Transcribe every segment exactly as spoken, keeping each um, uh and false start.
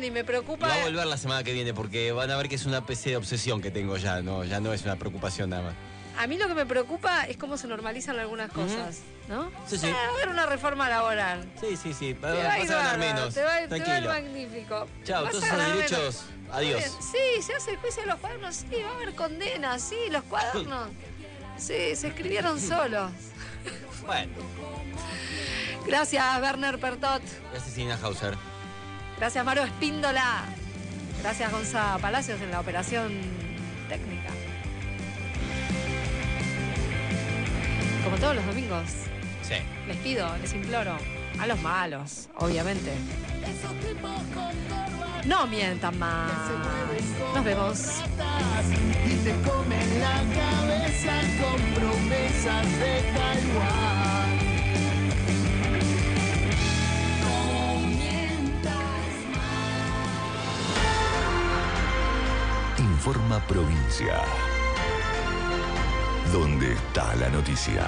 bien y me preocupa... Va a volver la semana que viene porque van a ver que es una especie de obsesión que tengo ya, no, ya no es una preocupación nada más. A mí lo que me preocupa es cómo se normalizan algunas cosas, ¿no? Sí, sí. Va a haber una reforma laboral. Sí, sí, sí. Va, Te va a ir vas a ganar bárbaro, menos. Te va, a ir- te va a ir Tranquilo. magnífico. Chao, Vas todos a esos ganar derechos, menos. adiós. Muy bien. Sí, se hace el juicio de los cuadernos, sí, va a haber condenas, sí, los cuadernos. Sí, se escribieron solos. Bueno, Gracias, Werner Pertot. gracias, Ina Hauser. Gracias, Maro Espíndola. Gracias, Gonza Palacios en la operación técnica. Como todos los domingos, Sí. les pido, les imploro, a los malos, obviamente. No mientan más. Nos vemos. Y te comen la cabeza con promesas de Taiwán. No mientas más. Informa Provincia. ¿Dónde está la noticia?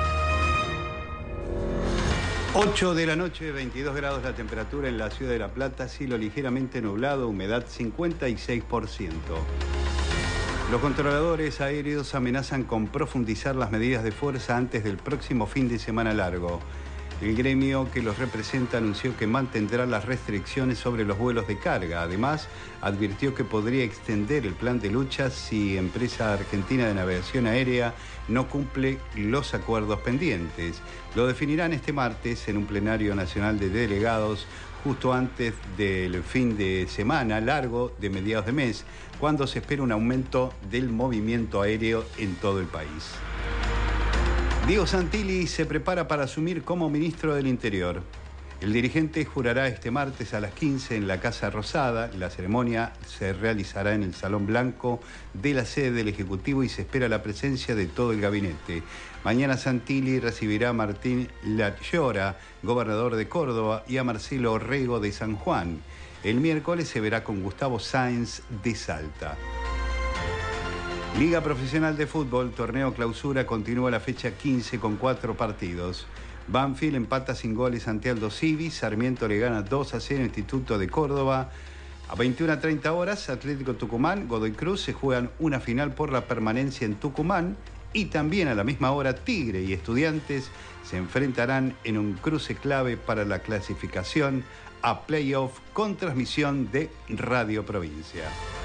ocho de la noche, veintidós grados la temperatura en la ciudad de La Plata, cielo ligeramente nublado, humedad cincuenta y seis por ciento. Los controladores aéreos amenazan con profundizar las medidas de fuerza antes del próximo fin de semana largo. El gremio que los representa anunció que mantendrá las restricciones sobre los vuelos de carga. Además, advirtió que podría extender el plan de lucha si Empresa Argentina de Navegación Aérea no cumple los acuerdos pendientes. Lo definirán este martes en un plenario nacional de delegados justo antes del fin de semana largo de mediados de mes, cuando se espera un aumento del movimiento aéreo en todo el país. Diego Santilli se prepara para asumir como ministro del Interior. El dirigente jurará este martes a las quince en la Casa Rosada. La ceremonia se realizará en el Salón Blanco de la sede del Ejecutivo y se espera la presencia de todo el gabinete. Mañana Santilli recibirá a Martín Lachora, gobernador de Córdoba, y a Marcelo Orrego de San Juan. El miércoles se verá con Gustavo Sáenz de Salta. Liga Profesional de Fútbol, torneo clausura, continúa la fecha quince con cuatro partidos. Banfield empata sin goles ante Aldo Civi, Sarmiento le gana dos a cero Instituto de Córdoba. A veintiuna a treinta horas, Atlético Tucumán, Godoy Cruz se juegan una final por la permanencia en Tucumán y también a la misma hora Tigre y Estudiantes se enfrentarán en un cruce clave para la clasificación a playoff con transmisión de Radio Provincia.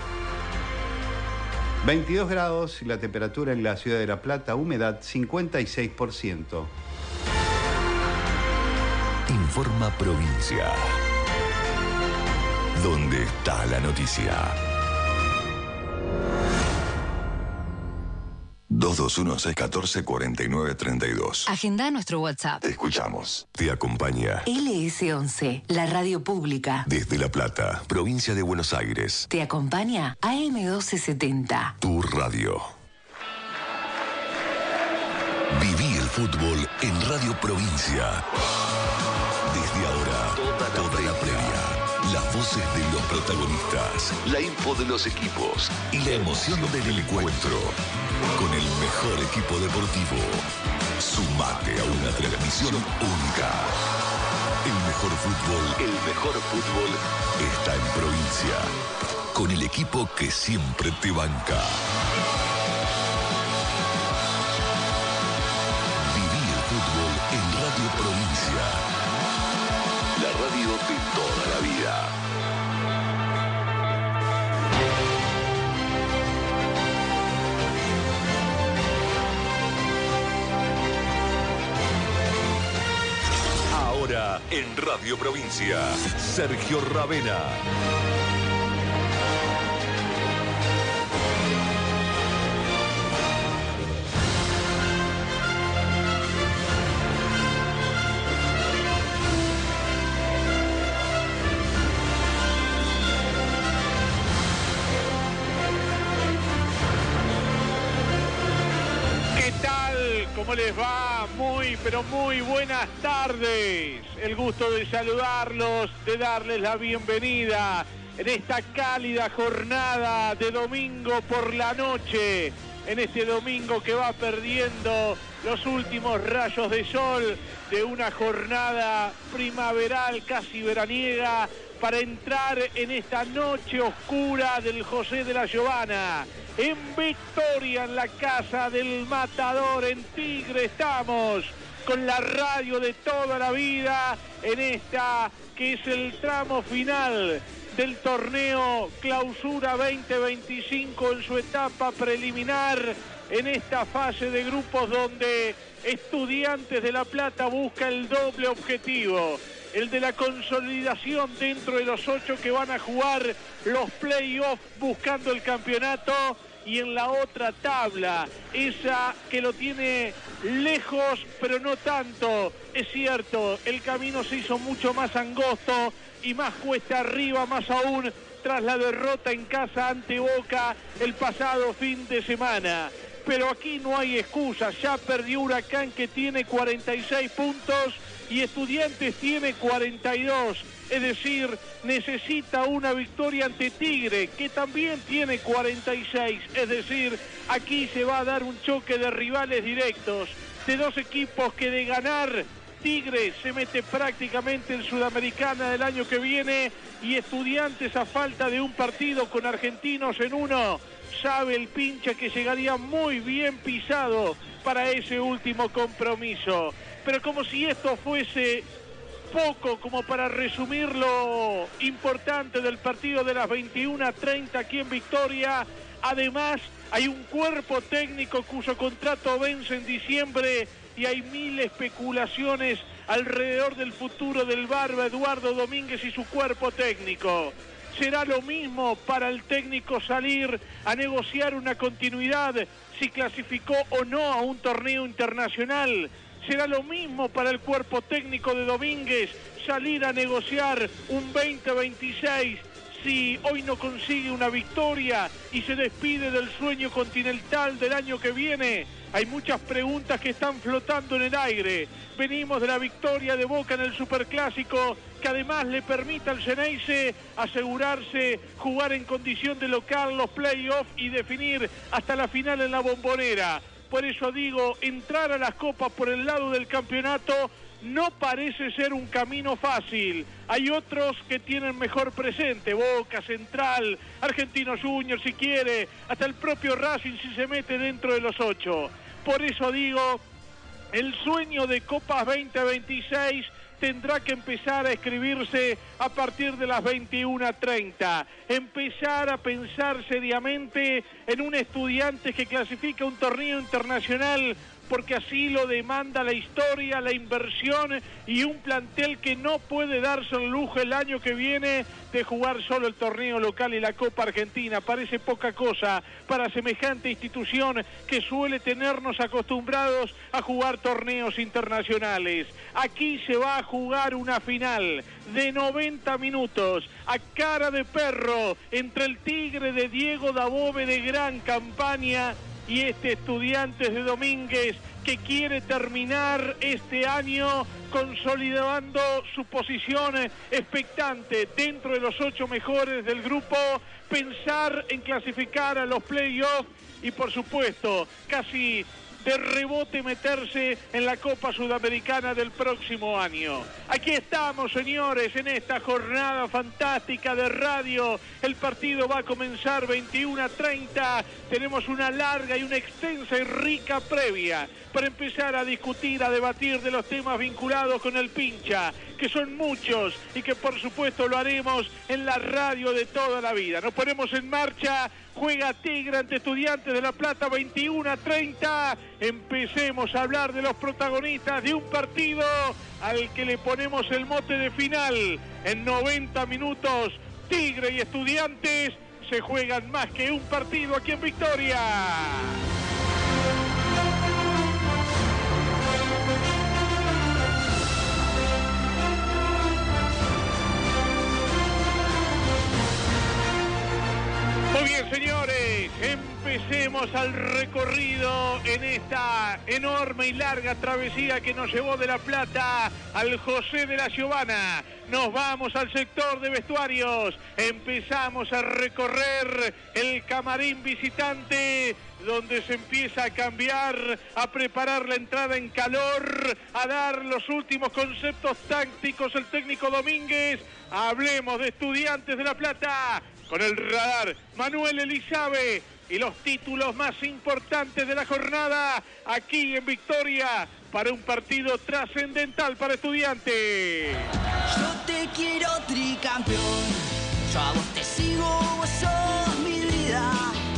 veintidós grados, la temperatura en la ciudad de La Plata, humedad cincuenta y seis por ciento. Informa Provincia. ¿Dónde está la noticia? dos dos uno, seis uno cuatro, cuatro nueve tres dos. Agenda nuestro WhatsApp. Te escuchamos. Te acompaña L S once, la radio pública. desde La Plata, provincia de Buenos Aires. Te acompaña A M doce setenta. Tu radio. Viví el fútbol en Radio Provincia. Desde ahora, toda la previa, las voces de los protagonistas, la info de los equipos y la emoción del encuentro. Con el mejor equipo deportivo. Sumate a una transmisión única. El mejor fútbol, el mejor fútbol está en provincia. Con el equipo que siempre te banca. Viví el fútbol en Radio Provincia. La radio de toda la vida. Ahora en Radio Provincia, Sergio Ravena. ¿Qué tal? ¿Cómo les va? Muy, pero muy buenas tardes. El gusto de saludarlos, de darles la bienvenida en esta cálida jornada de domingo por la noche. En este domingo que va perdiendo los últimos rayos de sol de una jornada primaveral, casi veraniega, para entrar en esta noche oscura del José de la Giovana. En Victoria, en la casa del Matador, en Tigre, estamos con la radio de toda la vida en esta que es el tramo final del torneo Clausura veinte veinticinco en su etapa preliminar, en esta fase de grupos donde Estudiantes de La Plata busca el doble objetivo, el de la consolidación dentro de los ocho que van a jugar los playoffs buscando el campeonato, y en la otra tabla, esa que lo tiene lejos pero no tanto. Es cierto, el camino se hizo mucho más angosto y más cuesta arriba, más aún tras la derrota en casa ante Boca el pasado fin de semana. Pero aquí no hay excusas, ya perdió Huracán, que tiene cuarenta y seis puntos y Estudiantes tiene cuarenta y dos, es decir, necesita una victoria ante Tigre, que también tiene cuarenta y seis, es decir, aquí se va a dar un choque de rivales directos, de dos equipos que de ganar, Tigre se mete prácticamente en Sudamericana del año que viene, y Estudiantes, a falta de un partido con Argentinos en uno, sabe el pincha que llegaría muy bien pisado para ese último compromiso. Pero como si esto fuese poco, como para resumir lo importante del partido de las veintiuna treinta aquí en Victoria, además hay un cuerpo técnico cuyo contrato vence en diciembre y hay mil especulaciones alrededor del futuro del Barba Eduardo Domínguez y su cuerpo técnico. ¿Será lo mismo para el técnico salir a negociar una continuidad si clasificó o no a un torneo internacional? ¿Será lo mismo para el cuerpo técnico de Domínguez salir a negociar un veinte veintiséis si hoy no consigue una victoria y se despide del sueño continental del año que viene? Hay muchas preguntas que están flotando en el aire. Venimos de la victoria de Boca en el Superclásico, que además le permite al Xeneize asegurarse jugar en condición de local los playoffs y definir hasta la final en la Bombonera. Por eso digo, entrar a las copas por el lado del campeonato no parece ser un camino fácil. Hay otros que tienen mejor presente, Boca, Central, Argentinos Juniors si quiere, hasta el propio Racing si se mete dentro de los ocho. Por eso digo, el sueño de Copas veinte veintiséis tendrá que empezar a escribirse a partir de las veintiuna treinta. Empezar a pensar seriamente en un Estudiante que clasifica un torneo internacional porque así lo demanda la historia, la inversión y un plantel que no puede darse el lujo el año que viene de jugar solo el torneo local y la Copa Argentina. Parece poca cosa para semejante institución que suele tenernos acostumbrados a jugar torneos internacionales. Aquí se va a jugar una final de noventa minutos a cara de perro entre el Tigre de Diego Dabove de gran campaña y este Estudiantes de Domínguez, que quiere terminar este año consolidando su posición expectante dentro de los ocho mejores del grupo, pensar en clasificar a los playoffs y por supuesto casi de rebote meterse en la Copa Sudamericana del próximo año. Aquí estamos, señores, en esta jornada fantástica de radio. El partido va a comenzar veintiuna treinta. Tenemos una larga y una extensa y rica previa para empezar a discutir, a debatir de los temas vinculados con el pincha, que son muchos y que por supuesto lo haremos en la radio de toda la vida. Nos ponemos en marcha. Juega Tigre ante Estudiantes de La Plata, veintiuna treinta. Empecemos a hablar de los protagonistas de un partido al que le ponemos el mote de final. En noventa minutos, Tigre y Estudiantes se juegan más que un partido aquí en Victoria. Muy bien, señores, empecemos al recorrido en esta enorme y larga travesía que nos llevó de La Plata al José de la Giovana. Nos vamos al sector de vestuarios, empezamos a recorrer el camarín visitante, donde se empieza a cambiar, a preparar la entrada en calor, a dar los últimos conceptos tácticos el técnico Domínguez. Hablemos de Estudiantes de La Plata con el radar Manuel Elizabe y los títulos más importantes de la jornada aquí en Victoria para un partido trascendental para Estudiantes. Yo te quiero tricampeón, yo a vos te sigo, vos sos mi vida.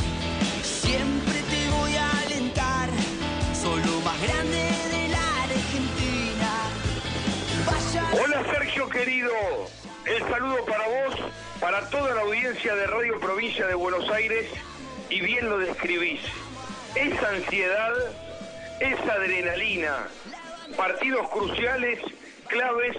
Siempre te voy a alentar, sos lo más grande de la Argentina. Vaya... Hola Sergio querido, el saludo para vos, para toda la audiencia de Radio Provincia de Buenos Aires, y bien lo describís. Esa ansiedad, esa adrenalina, partidos cruciales, claves,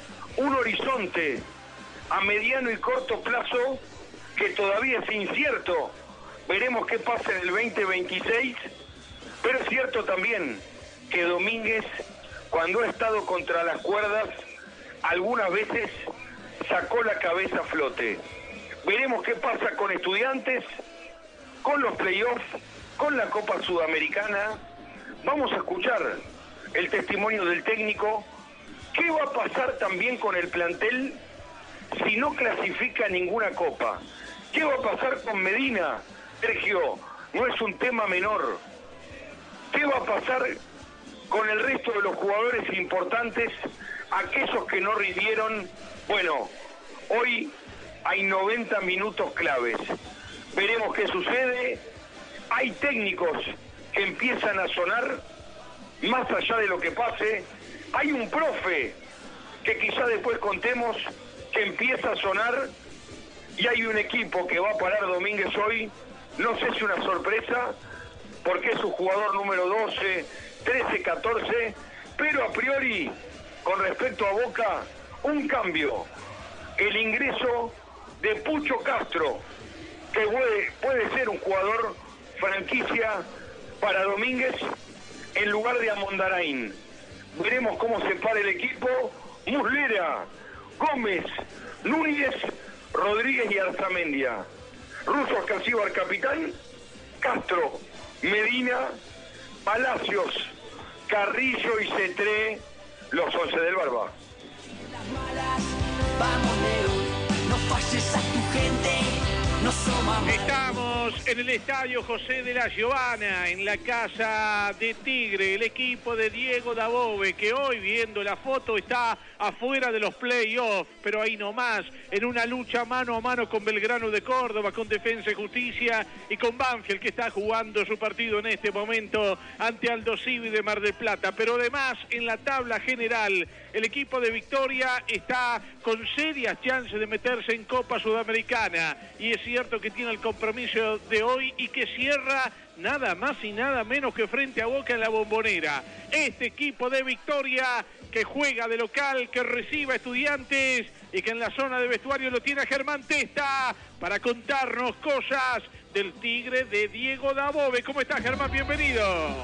un horizonte a mediano y corto plazo que todavía es incierto. Veremos qué pasa en el veinte veintiséis, pero es cierto también que Domínguez, cuando ha estado contra las cuerdas, algunas veces sacó la cabeza a flote. Veremos qué pasa con Estudiantes, con los playoffs, con la Copa Sudamericana. Vamos a escuchar el testimonio del técnico. ¿Qué va a pasar también con el plantel si no clasifica ninguna copa? ¿Qué va a pasar con Medina? Sergio, no es un tema menor. ¿Qué va a pasar con el resto de los jugadores importantes, aquellos que no rindieron? Bueno, hoy hay noventa minutos claves. Veremos qué sucede. Hay técnicos que empiezan a sonar, más allá de lo que pase. Hay un profe que quizá después contemos que empieza a sonar, y hay un equipo que va a parar Domínguez hoy. No sé si una sorpresa, porque es su jugador número doce, trece, catorce, pero a priori, con respecto a Boca, un cambio. El ingreso de Pucho Castro, que puede, puede ser un jugador franquicia para Domínguez en lugar de Amondarain. Veremos cómo se para el equipo. Muslera, Gómez, Núñez, Rodríguez y Arzamendia. Russo Casíbar capitán, Castro, Medina, Palacios, Carrillo y Cetré, los once del Barba. Vamos León, no falles a tu gente, no somos. Estamos en el estadio José de la Giovana, en la casa de Tigre, el equipo de Diego Dabove, que hoy, viendo la foto, está afuera de los playoffs, pero ahí nomás, en una lucha mano a mano con Belgrano de Córdoba, con Defensa y Justicia, y con Banfield, que está jugando su partido en este momento ante Aldo Civi de Mar del Plata. Pero además, en la tabla general, el equipo de Victoria está con serias chances de meterse en Copa Sudamericana, y es cierto que tiene el compromiso de hoy y que cierra nada más y nada menos que frente a Boca en la Bombonera. Este equipo de Victoria que juega de local, que reciba Estudiantes y que en la zona de vestuario lo tiene a Germán Testa para contarnos cosas del Tigre de Diego Dabove. ¿Cómo estás, Germán? Bienvenido.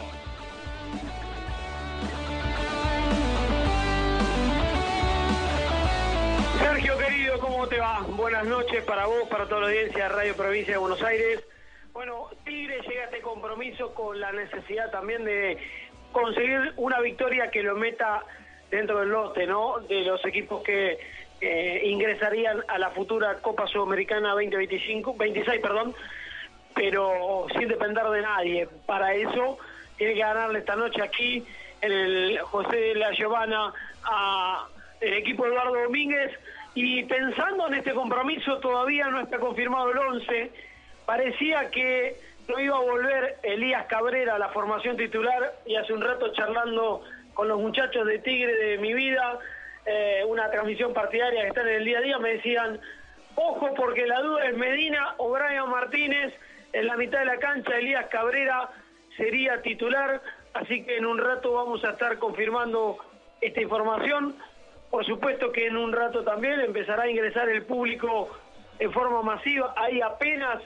Sergio querido, ¿cómo te va? Buenas noches para vos, para toda la audiencia de Radio Provincia de Buenos Aires. Bueno, Tigre llega a este compromiso con la necesidad también de conseguir una victoria que lo meta dentro del lote, ¿no? De los equipos que eh, ingresarían a la futura Copa Sudamericana veinte veinticinco, veintiséis, perdón, pero sin depender de nadie. Para eso tiene que ganarle esta noche aquí en el José de la Giovana a el equipo de Eduardo Domínguez. Y pensando en este compromiso, todavía no está confirmado el once. Parecía que no iba a volver Elías Cabrera a la formación titular, y hace un rato charlando con los muchachos de Tigre de mi vida, eh, una transmisión partidaria que está en el día a día, me decían, ojo porque la duda es Medina o Brian Martínez. En la mitad de la cancha Elías Cabrera sería titular, así que en un rato vamos a estar confirmando esta información. Por supuesto que en un rato también empezará a ingresar el público en forma masiva. Hay apenas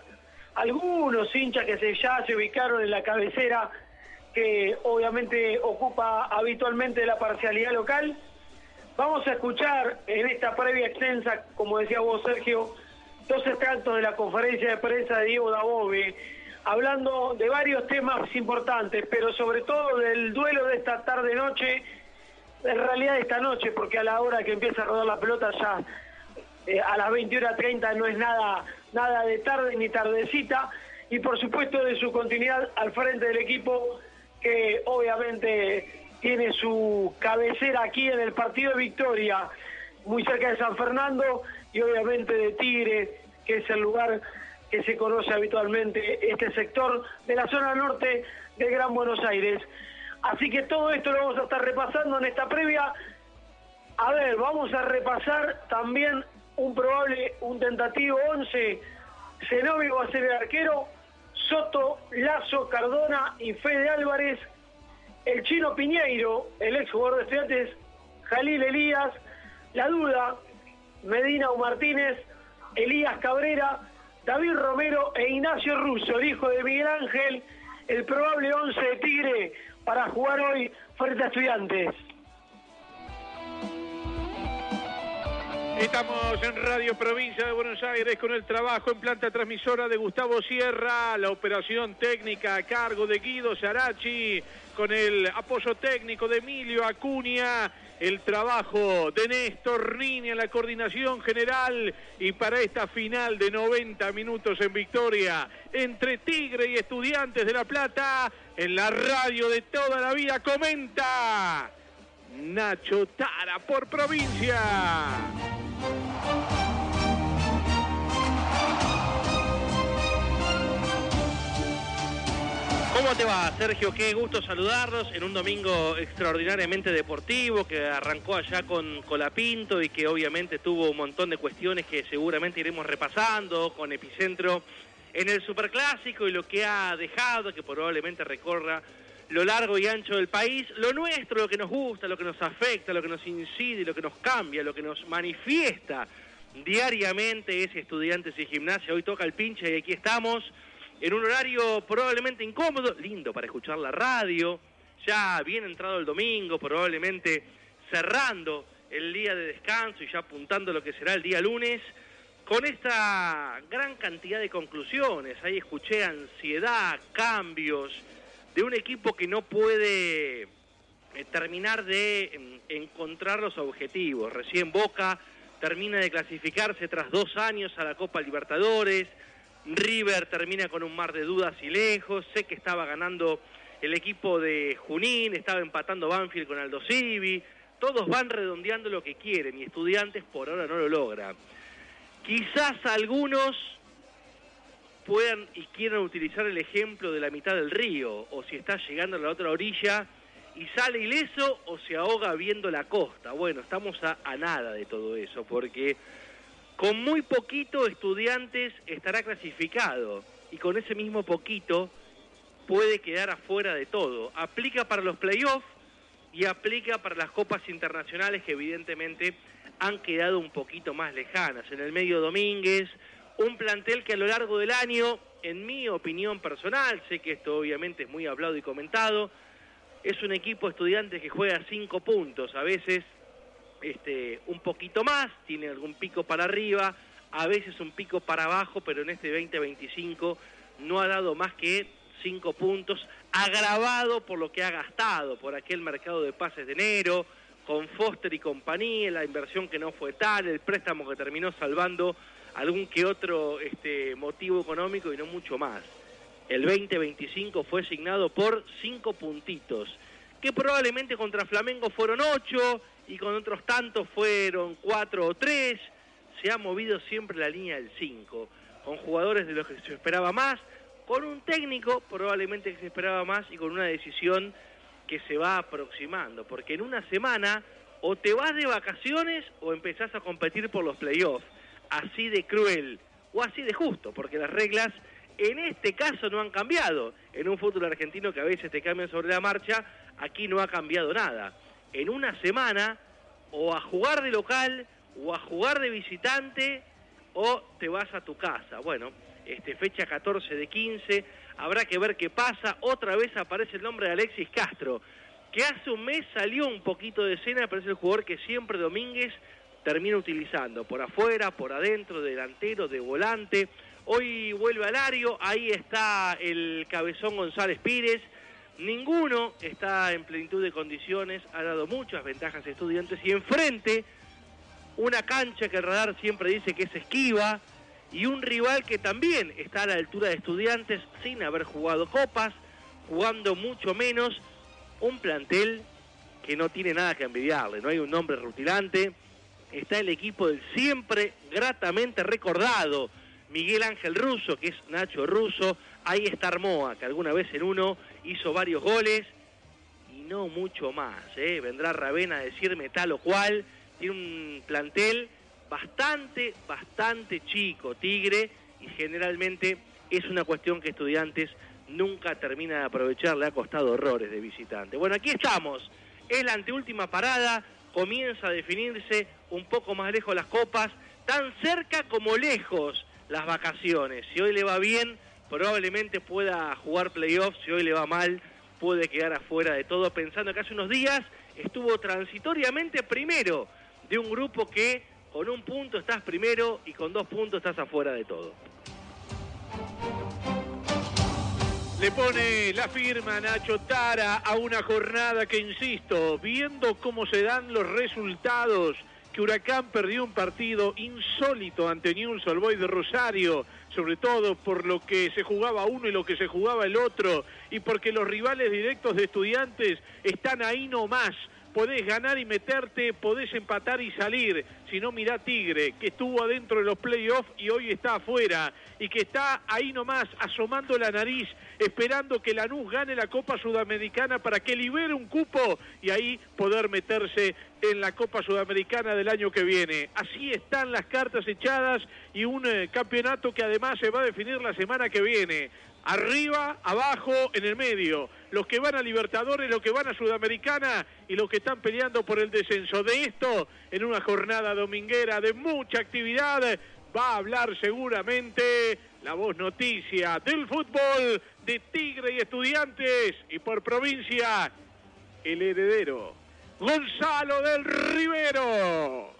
algunos hinchas que se, ya se ubicaron en la cabecera, que obviamente ocupa habitualmente la parcialidad local. Vamos a escuchar en esta previa extensa, como decía vos, Sergio, dos extractos de la conferencia de prensa de Diego Dabove, hablando de varios temas importantes, pero sobre todo del duelo de esta tarde-noche, en realidad de esta noche, porque a la hora que empieza a rodar la pelota ya eh, a las veintiuna treinta no es nada, nada de tarde ni tardecita, y por supuesto de su continuidad al frente del equipo, que obviamente tiene su cabecera aquí en el partido de Victoria, muy cerca de San Fernando, y obviamente de Tigre, que es el lugar que se conoce habitualmente, este sector de la zona norte del Gran Buenos Aires. Así que todo esto lo vamos a estar repasando en esta previa. A ver, vamos a repasar también un probable, un tentativo once. Zenobio va a ser el arquero, Soto, Lazo, Cardona y Fede Álvarez. El Chino Piñeiro, el ex jugador de Estudiantes, Jalil Elías. La duda, Medina o Martínez, Elías Cabrera, David Romero e Ignacio Russo, el hijo de Miguel Ángel, el probable once de Tigre para jugar hoy frente a Estudiantes. Estamos en Radio Provincia de Buenos Aires con el trabajo en planta transmisora de Gustavo Sierra, la operación técnica a cargo de Guido Sarachi, con el apoyo técnico de Emilio Acuña, el trabajo de Néstor Niña en la coordinación general, y para esta final de noventa minutos en Victoria entre Tigre y Estudiantes de La Plata, en la radio de toda la vida comenta Nacho Tara por Provincia. ¿Cómo te va, Sergio? Qué gusto saludarlos en un domingo extraordinariamente deportivo que arrancó allá con Colapinto y que obviamente tuvo un montón de cuestiones que seguramente iremos repasando, con epicentro en el Superclásico y lo que ha dejado, que probablemente recorra lo largo y ancho del país, lo nuestro, lo que nos gusta, lo que nos afecta, lo que nos incide, lo que nos cambia, lo que nos manifiesta diariamente es Estudiantes y Gimnasia. Hoy toca el pinche y aquí estamos en un horario probablemente incómodo, lindo para escuchar la radio, ya bien entrado el domingo, probablemente cerrando el día de descanso y ya apuntando lo que será el día lunes, con esta gran cantidad de conclusiones. Ahí escuché ansiedad, cambios, de un equipo que no puede eh, terminar de eh, encontrar los objetivos. Recién Boca termina de clasificarse tras dos años a la Copa Libertadores, River termina con un mar de dudas y lejos, sé que estaba ganando el equipo de Junín, estaba empatando Banfield con Aldo Civi, todos van redondeando lo que quieren y Estudiantes por ahora no lo logra. Quizás algunos puedan y quieran utilizar el ejemplo de la mitad del río, o si está llegando a la otra orilla y sale ileso o se ahoga viendo la costa. Bueno, estamos a, a nada de todo eso, porque con muy poquito Estudiantes estará clasificado y con ese mismo poquito puede quedar afuera de todo. Aplica para los playoffs y aplica para las copas internacionales que evidentemente han quedado un poquito más lejanas. En el medio Domínguez, un plantel que a lo largo del año, en mi opinión personal, sé que esto obviamente es muy hablado y comentado, es un equipo Estudiantes que juega cinco puntos, a veces este, un poquito más, tiene algún pico para arriba, a veces un pico para abajo, pero en este veinte veinticinco no ha dado más que cinco puntos, agravado por lo que ha gastado, por aquel mercado de pases de enero, con Foster y compañía, la inversión que no fue tal, el préstamo que terminó salvando algún que otro este, motivo económico y no mucho más. El veinte veinticinco fue asignado por cinco puntitos, que probablemente contra Flamengo fueron ocho y con otros tantos fueron cuatro o tres. Se ha movido siempre la línea del cinco, con jugadores de los que se esperaba más, con un técnico probablemente que se esperaba más y con una decisión que se va aproximando, porque en una semana o te vas de vacaciones o empezás a competir por los playoffs. Así de cruel o así de justo, porque las reglas en este caso no han cambiado. En un fútbol argentino que a veces te cambian sobre la marcha, aquí no ha cambiado nada. En una semana o a jugar de local o a jugar de visitante o te vas a tu casa. Bueno, este, fecha catorce de quince, habrá que ver qué pasa. Otra vez aparece el nombre de Alexis Castro, que hace un mes salió un poquito de escena, pero es el jugador que siempre Domínguez termina utilizando, por afuera, por adentro, delantero, de volante. Hoy vuelve Alario, ahí está el cabezón González Pires. Ninguno está en plenitud de condiciones, ha dado muchas ventajas a Estudiantes, y enfrente una cancha que el radar siempre dice que es esquiva, y un rival que también está a la altura de Estudiantes sin haber jugado copas, jugando mucho menos, un plantel que no tiene nada que envidiarle, no hay un nombre rutilante. Está el equipo del siempre gratamente recordado Miguel Ángel Russo, que es Nacho Russo. Ahí está Armoa, que alguna vez en uno hizo varios goles, y no mucho más, ¿eh? Vendrá Ravena a decirme tal o cual. Tiene un plantel bastante, bastante chico, Tigre, y generalmente es una cuestión que Estudiantes nunca termina de aprovechar, le ha costado horrores de visitante. Bueno, aquí estamos, es la anteúltima parada, comienza a definirse un poco más lejos las copas, tan cerca como lejos las vacaciones. Si hoy le va bien, probablemente pueda jugar playoffs, si hoy le va mal, puede quedar afuera de todo, pensando que hace unos días estuvo transitoriamente primero de un grupo que con un punto estás primero y con dos puntos estás afuera de todo. Le pone la firma Nacho Tara a una jornada que, insisto, viendo cómo se dan los resultados, que Huracán perdió un partido insólito ante Newell's Old Boys de Rosario, sobre todo por lo que se jugaba uno y lo que se jugaba el otro, y porque los rivales directos de Estudiantes están ahí nomás. Podés ganar y meterte, podés empatar y salir. Si no, mirá Tigre, que estuvo adentro de los playoffs y hoy está afuera, y que está ahí nomás, asomando la nariz, esperando que Lanús gane la Copa Sudamericana para que libere un cupo y ahí poder meterse en la Copa Sudamericana del año que viene. Así están las cartas echadas, y un eh, campeonato que además se va a definir la semana que viene. Arriba, abajo, en el medio. Los que van a Libertadores, los que van a Sudamericana y los que están peleando por el descenso. De esto, en una jornada dominguera de mucha actividad, va a hablar seguramente la voz noticia del fútbol de Tigre y Estudiantes. Y por provincia, el heredero, Gonzalo del Rivero.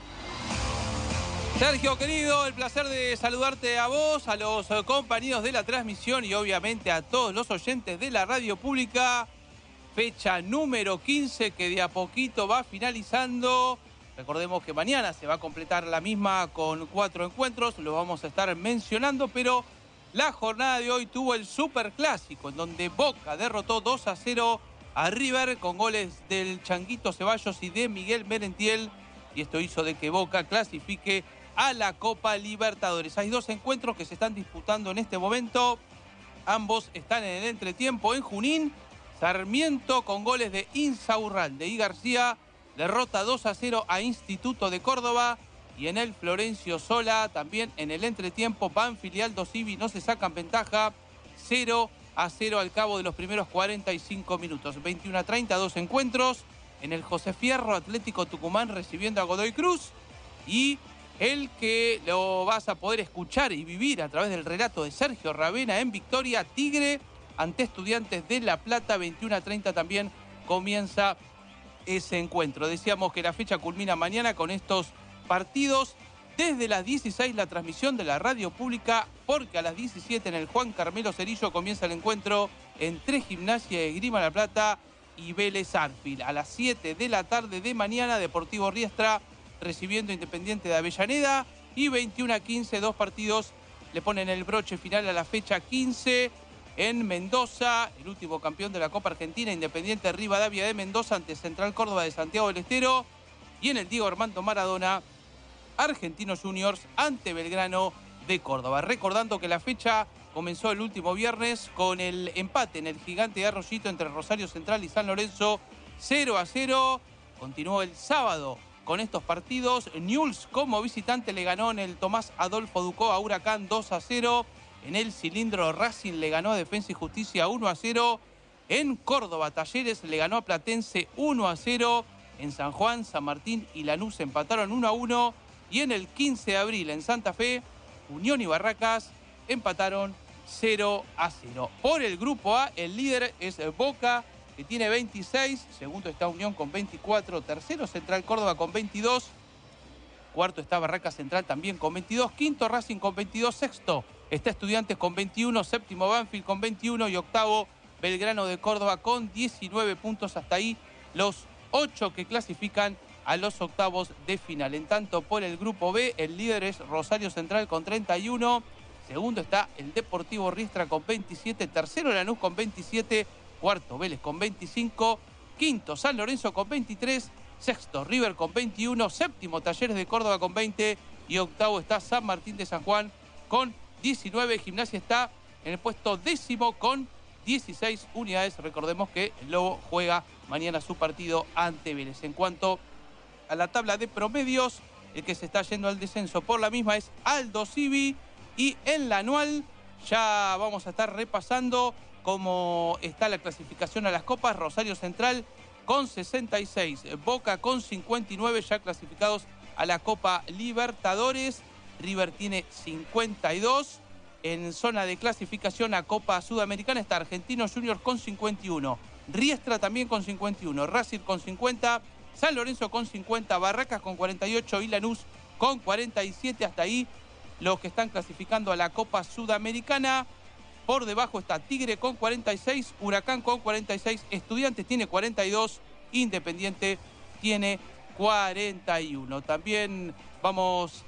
Sergio, querido, el placer de saludarte a vos, a los compañeros de la transmisión y obviamente a todos los oyentes de la radio pública. Fecha número quince que de a poquito va finalizando. Recordemos que mañana se va a completar la misma con cuatro encuentros, lo vamos a estar mencionando, pero la jornada de hoy tuvo el superclásico, en donde Boca derrotó dos a cero a River con goles del Changuito Ceballos y de Miguel Merentiel, y esto hizo de que Boca clasifique a la Copa Libertadores. Hay dos encuentros que se están disputando en este momento. Ambos están en el entretiempo en Junín. Sarmiento con goles de Insaurralde y García derrota dos a cero a Instituto de Córdoba. Y en el Florencio Sola, también en el entretiempo, Banfield y Aldo Civi no se sacan ventaja. cero a cero al cabo de los primeros cuarenta y cinco minutos. veintiuno a treinta, dos encuentros. En el José Fierro, Atlético Tucumán recibiendo a Godoy Cruz. Y el que lo vas a poder escuchar y vivir a través del relato de Sergio Ravena en Victoria, Tigre ante Estudiantes de La Plata. veintiuno a treinta también comienza ese encuentro. Decíamos que la fecha culmina mañana con estos partidos. Desde las dieciséis la transmisión de la radio pública, porque a las diecisiete en el Juan Carmelo Cerillo comienza el encuentro entre Gimnasia de Esgrima La Plata y Vélez Arfield. A las siete de la tarde de mañana, Deportivo Riestra recibiendo Independiente de Avellaneda, y veintiuno a quince, dos partidos le ponen el broche final a la fecha quince en Mendoza, el último campeón de la Copa Argentina, Independiente Rivadavia de Mendoza ante Central Córdoba de Santiago del Estero, y en el Diego Armando Maradona, Argentinos Juniors ante Belgrano de Córdoba. Recordando que la fecha comenzó el último viernes con el empate en el Gigante de Arroyito entre Rosario Central y San Lorenzo, cero a cero. Continuó el sábado con estos partidos. Newell's como visitante le ganó en el Tomás Adolfo Ducó a Huracán dos a cero. En el Cilindro, Racing le ganó a Defensa y Justicia uno a cero. En Córdoba, Talleres le ganó a Platense uno a cero. En San Juan, San Martín y Lanús empataron uno a uno. Y en el quince de abril en Santa Fe, Unión y Barracas empataron cero a cero. Por el grupo A, el líder es Boca, que tiene veintiséis. Segundo está Unión con veinticuatro. Tercero, Central Córdoba con veintidós. Cuarto está Barracas Central también con veintidós. Quinto, Racing con veintidós. Sexto está Estudiantes con veintiuno. Séptimo, Banfield con veintiuno. Y octavo, Belgrano de Córdoba con diecinueve puntos. Hasta ahí los ocho que clasifican a los octavos de final. En tanto, por el grupo B, el líder es Rosario Central con treinta y uno. Segundo está el Deportivo Riestra con veintisiete. Tercero, Lanús con veintisiete. Cuarto, Vélez con veinticinco. Quinto, San Lorenzo con veintitrés. Sexto, River con veintiuno. Séptimo, Talleres de Córdoba con veinte. Y octavo está San Martín de San Juan con diecinueve. Gimnasia está en el puesto décimo con dieciséis unidades. Recordemos que el Lobo juega mañana su partido ante Vélez. En cuanto a la tabla de promedios, el que se está yendo al descenso por la misma es Aldo Civi. Y en la anual ya vamos a estar repasando cómo está la clasificación a las copas. Rosario Central con sesenta y seis, Boca con cincuenta y nueve ya clasificados a la Copa Libertadores. River tiene cincuenta y dos. En zona de clasificación a Copa Sudamericana está Argentinos Juniors con cincuenta y uno. Riestra también con cincuenta y uno. Racing con cincuenta. San Lorenzo con cincuenta. Barracas con cuarenta y ocho. Y Lanús con cuarenta y siete. Hasta ahí los que están clasificando a la Copa Sudamericana. Por debajo está Tigre con cuarenta y seis, Huracán con cuarenta y seis, Estudiantes tiene cuarenta y dos, Independiente tiene cuarenta y uno. También vamos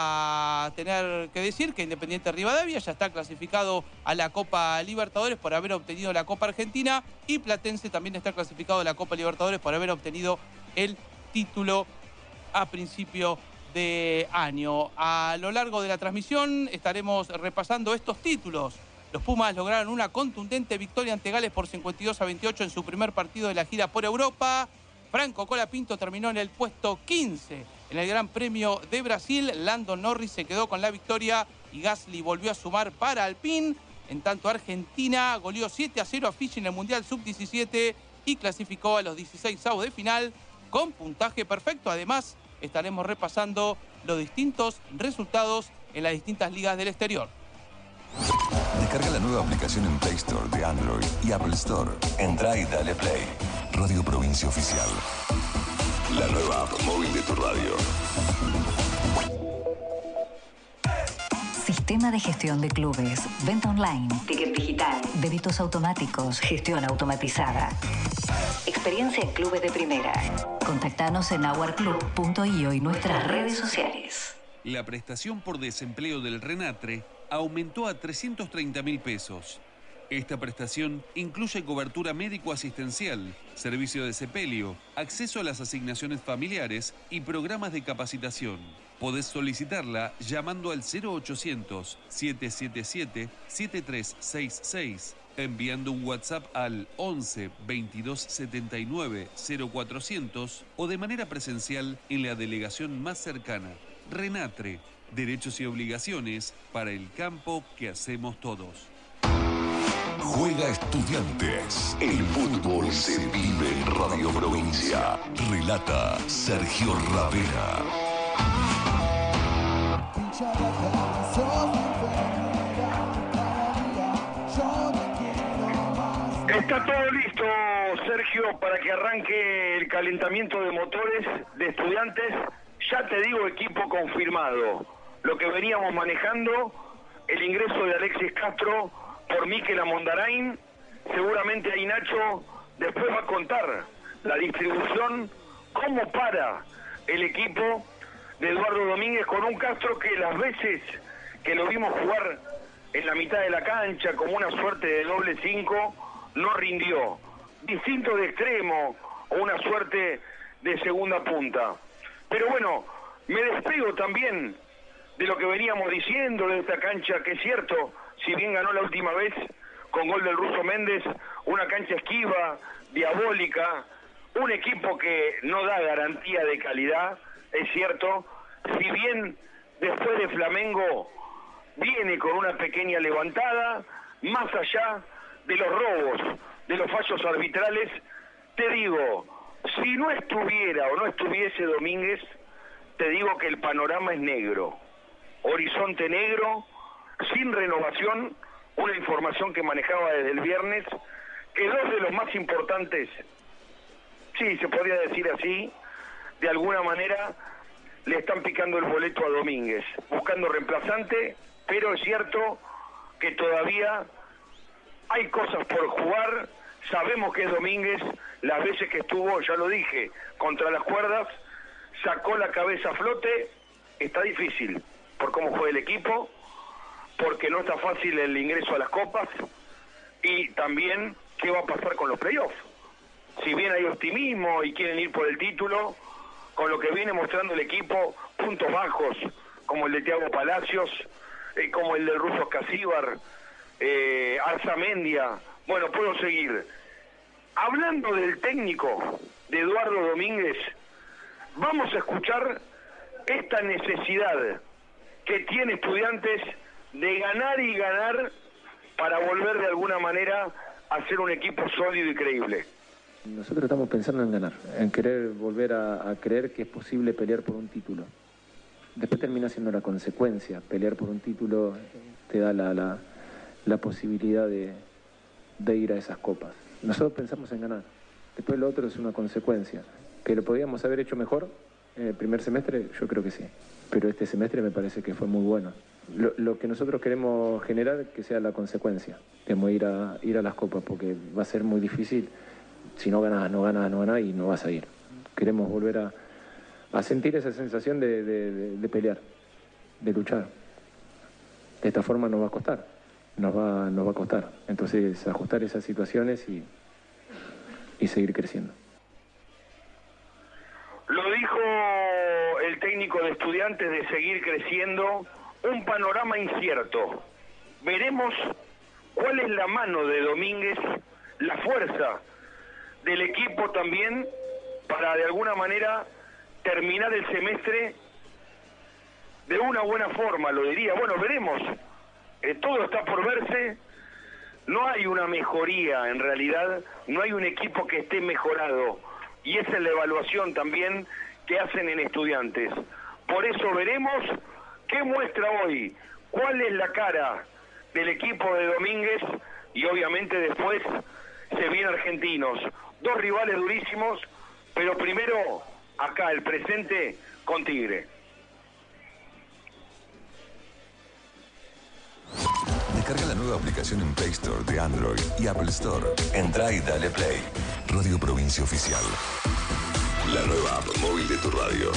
a tener que decir que Independiente Rivadavia ya está clasificado a la Copa Libertadores por haber obtenido la Copa Argentina, y Platense también está clasificado a la Copa Libertadores por haber obtenido el título a principio de año. A lo largo de la transmisión estaremos repasando estos títulos. Los Pumas lograron una contundente victoria ante Gales por cincuenta y dos a veintiocho en su primer partido de la gira por Europa. Franco Colapinto terminó en el puesto quince en el Gran Premio de Brasil. Lando Norris se quedó con la victoria y Gasly volvió a sumar para Alpine. En tanto, Argentina goleó siete a cero a Fiji en el Mundial sub diecisiete y clasificó a los dieciseisavos de final con puntaje perfecto. Además, estaremos repasando los distintos resultados en las distintas ligas del exterior. Descarga la nueva aplicación en Play Store de Android y Apple Store. Entra y dale play. Radio Provincia Oficial. La nueva app móvil de tu radio. Sistema de gestión de clubes, venta online, ticket digital, débitos automáticos, gestión automatizada. Experiencia en clubes de primera. Contactanos en our club punto i o y nuestras redes sociales. La prestación por desempleo del RENATRE aumentó a trescientos treinta mil pesos. Esta prestación incluye cobertura médico-asistencial, servicio de sepelio, acceso a las asignaciones familiares y programas de capacitación. Podés solicitarla llamando al cero ochocientos, siete siete siete, siete tres seis seis, enviando un WhatsApp al once, veintidós setenta y nueve, cero cuatrocientos o de manera presencial en la delegación más cercana. RENATRE, derechos y obligaciones para el campo que hacemos todos. Juega Estudiantes. El fútbol se vive en Radio Provincia. Relata Sergio Ravena. Está todo listo, Sergio, para que arranque el calentamiento de motores de Estudiantes. Ya te digo, equipo confirmado. Lo que veníamos manejando, el ingreso de Alexis Castro por Mikel Amondarain. Seguramente ahí Nacho después va a contar la distribución, cómo para el equipo de Eduardo Domínguez con un Castro que las veces que lo vimos jugar en la mitad de la cancha como una suerte de doble cinco, no rindió. Distinto de extremo o una suerte de segunda punta. Pero bueno, me despego también de lo que veníamos diciendo de esta cancha, que es cierto, si bien ganó la última vez con gol del Ruso Méndez, una cancha esquiva, diabólica, un equipo que no da garantía de calidad, es cierto, si bien después de Flamengo viene con una pequeña levantada, más allá de los robos, de los fallos arbitrales, te digo, si no estuviera o no estuviese Domínguez, te digo que el panorama es negro, horizonte negro, sin renovación, una información que manejaba desde el viernes, que dos de los más importantes, sí, se podría decir así, de alguna manera le están picando el boleto a Domínguez, buscando reemplazante, pero es cierto que todavía hay cosas por jugar. Sabemos que es Domínguez, las veces que estuvo, ya lo dije, contra las cuerdas, sacó la cabeza a flote. Está difícil por cómo juega el equipo, porque no está fácil el ingreso a las copas, y también qué va a pasar con los playoffs. Si bien hay optimismo y quieren ir por el título, con lo que viene mostrando el equipo, puntos bajos, como el de Thiago Palacios, eh, como el del ruso Casíbar, eh, Arzamendia, bueno, puedo seguir. Hablando del técnico, de Eduardo Domínguez, vamos a escuchar esta necesidad que tiene Estudiantes de ganar y ganar para volver de alguna manera a ser un equipo sólido y creíble. Nosotros estamos pensando en ganar, en querer volver a, a creer que es posible pelear por un título. Después termina siendo la consecuencia. Pelear por un título te da la, la, la posibilidad de, de ir a esas copas. Nosotros pensamos en ganar. Después lo otro es una consecuencia. ¿Que lo podíamos haber hecho mejor en el primer semestre? Yo creo que sí. Pero este semestre me parece que fue muy bueno. Lo, lo que nosotros queremos generar que sea la consecuencia. Queremos ir a, ir a las copas, porque va a ser muy difícil. Si no ganas, no ganas, no ganas y no vas a ir. Queremos volver a, a sentir esa sensación de, de, de, de pelear, de luchar. De esta forma nos va a costar, nos va, nos va a costar. Entonces, ajustar esas situaciones y, y seguir creciendo. Lo dijo el técnico de Estudiantes, de seguir creciendo, un panorama incierto. Veremos cuál es la mano de Domínguez, la fuerza del equipo también, para de alguna manera terminar el semestre de una buena forma, lo diría. Bueno, veremos. Eh, todo está por verse. No hay una mejoría en realidad, no hay un equipo que esté mejorado. Y esa es la evaluación también que hacen en Estudiantes. Por eso veremos qué muestra hoy, cuál es la cara del equipo de Domínguez, y obviamente después se vienen Argentinos. Dos rivales durísimos, pero primero acá el presente con Tigre. Descarga la nueva aplicación en Play Store de Android y Apple Store. Entra y dale play. Radio Provincia Oficial. La nueva app móvil de tu radio.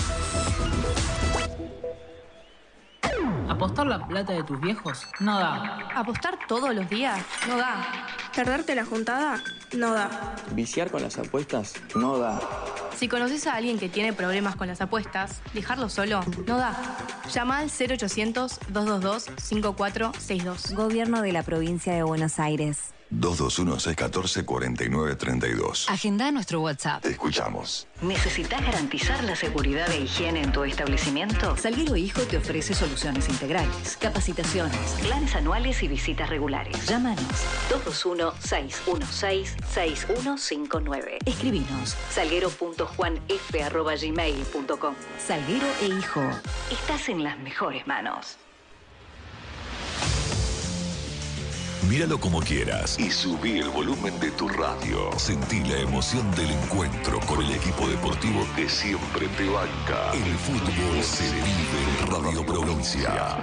¿Apostar la plata de tus viejos? No da. ¿Apostar todos los días? No da. ¿Perderte la juntada? No da. ¿Viciar con las apuestas? No da. Si conoces a alguien que tiene problemas con las apuestas, dejarlo solo no da. Llama al cero ochocientos, dos dos dos, cinco cuatro seis dos. Gobierno de la Provincia de Buenos Aires. dos dos uno, seis uno cuatro, cuatro nueve tres dos. Agenda nuestro WhatsApp. Te escuchamos. ¿Necesitas garantizar la seguridad e higiene en tu establecimiento? Salguero Hijo te ofrece soluciones integrales, capacitaciones, planes anuales y visitas regulares. Llámanos dos dos uno, seis uno seis, seis uno cinco nueve. Escribinos salguero punto juan f arroba gmail punto com. Salguero e Hijo, estás en las mejores manos. Míralo como quieras y subí el volumen de tu radio. Sentí la emoción del encuentro con el equipo deportivo que siempre te banca. El fútbol se vive en Radio Provincia.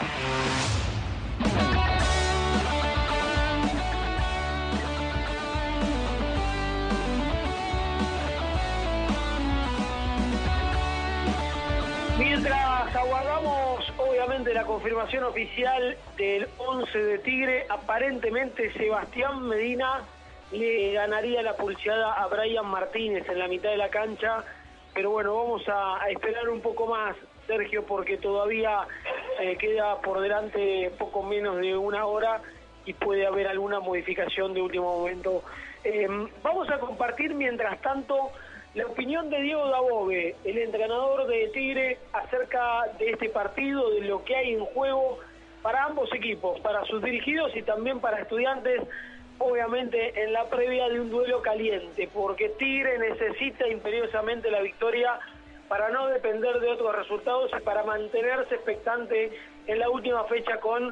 Mientras aguardamos, obviamente, la confirmación oficial del once de Tigre, aparentemente Sebastián Medina le ganaría la pulseada a Brian Martínez en la mitad de la cancha, pero bueno, vamos a, a esperar un poco más, Sergio, porque todavía eh, queda por delante poco menos de una hora y puede haber alguna modificación de último momento. Eh, vamos a compartir, mientras tanto, la opinión de Diego Dabove, el entrenador de Tigre, acerca de este partido, de lo que hay en juego para ambos equipos, para sus dirigidos y también para Estudiantes, obviamente en la previa de un duelo caliente, porque Tigre necesita imperiosamente la victoria para no depender de otros resultados y para mantenerse expectante en la última fecha con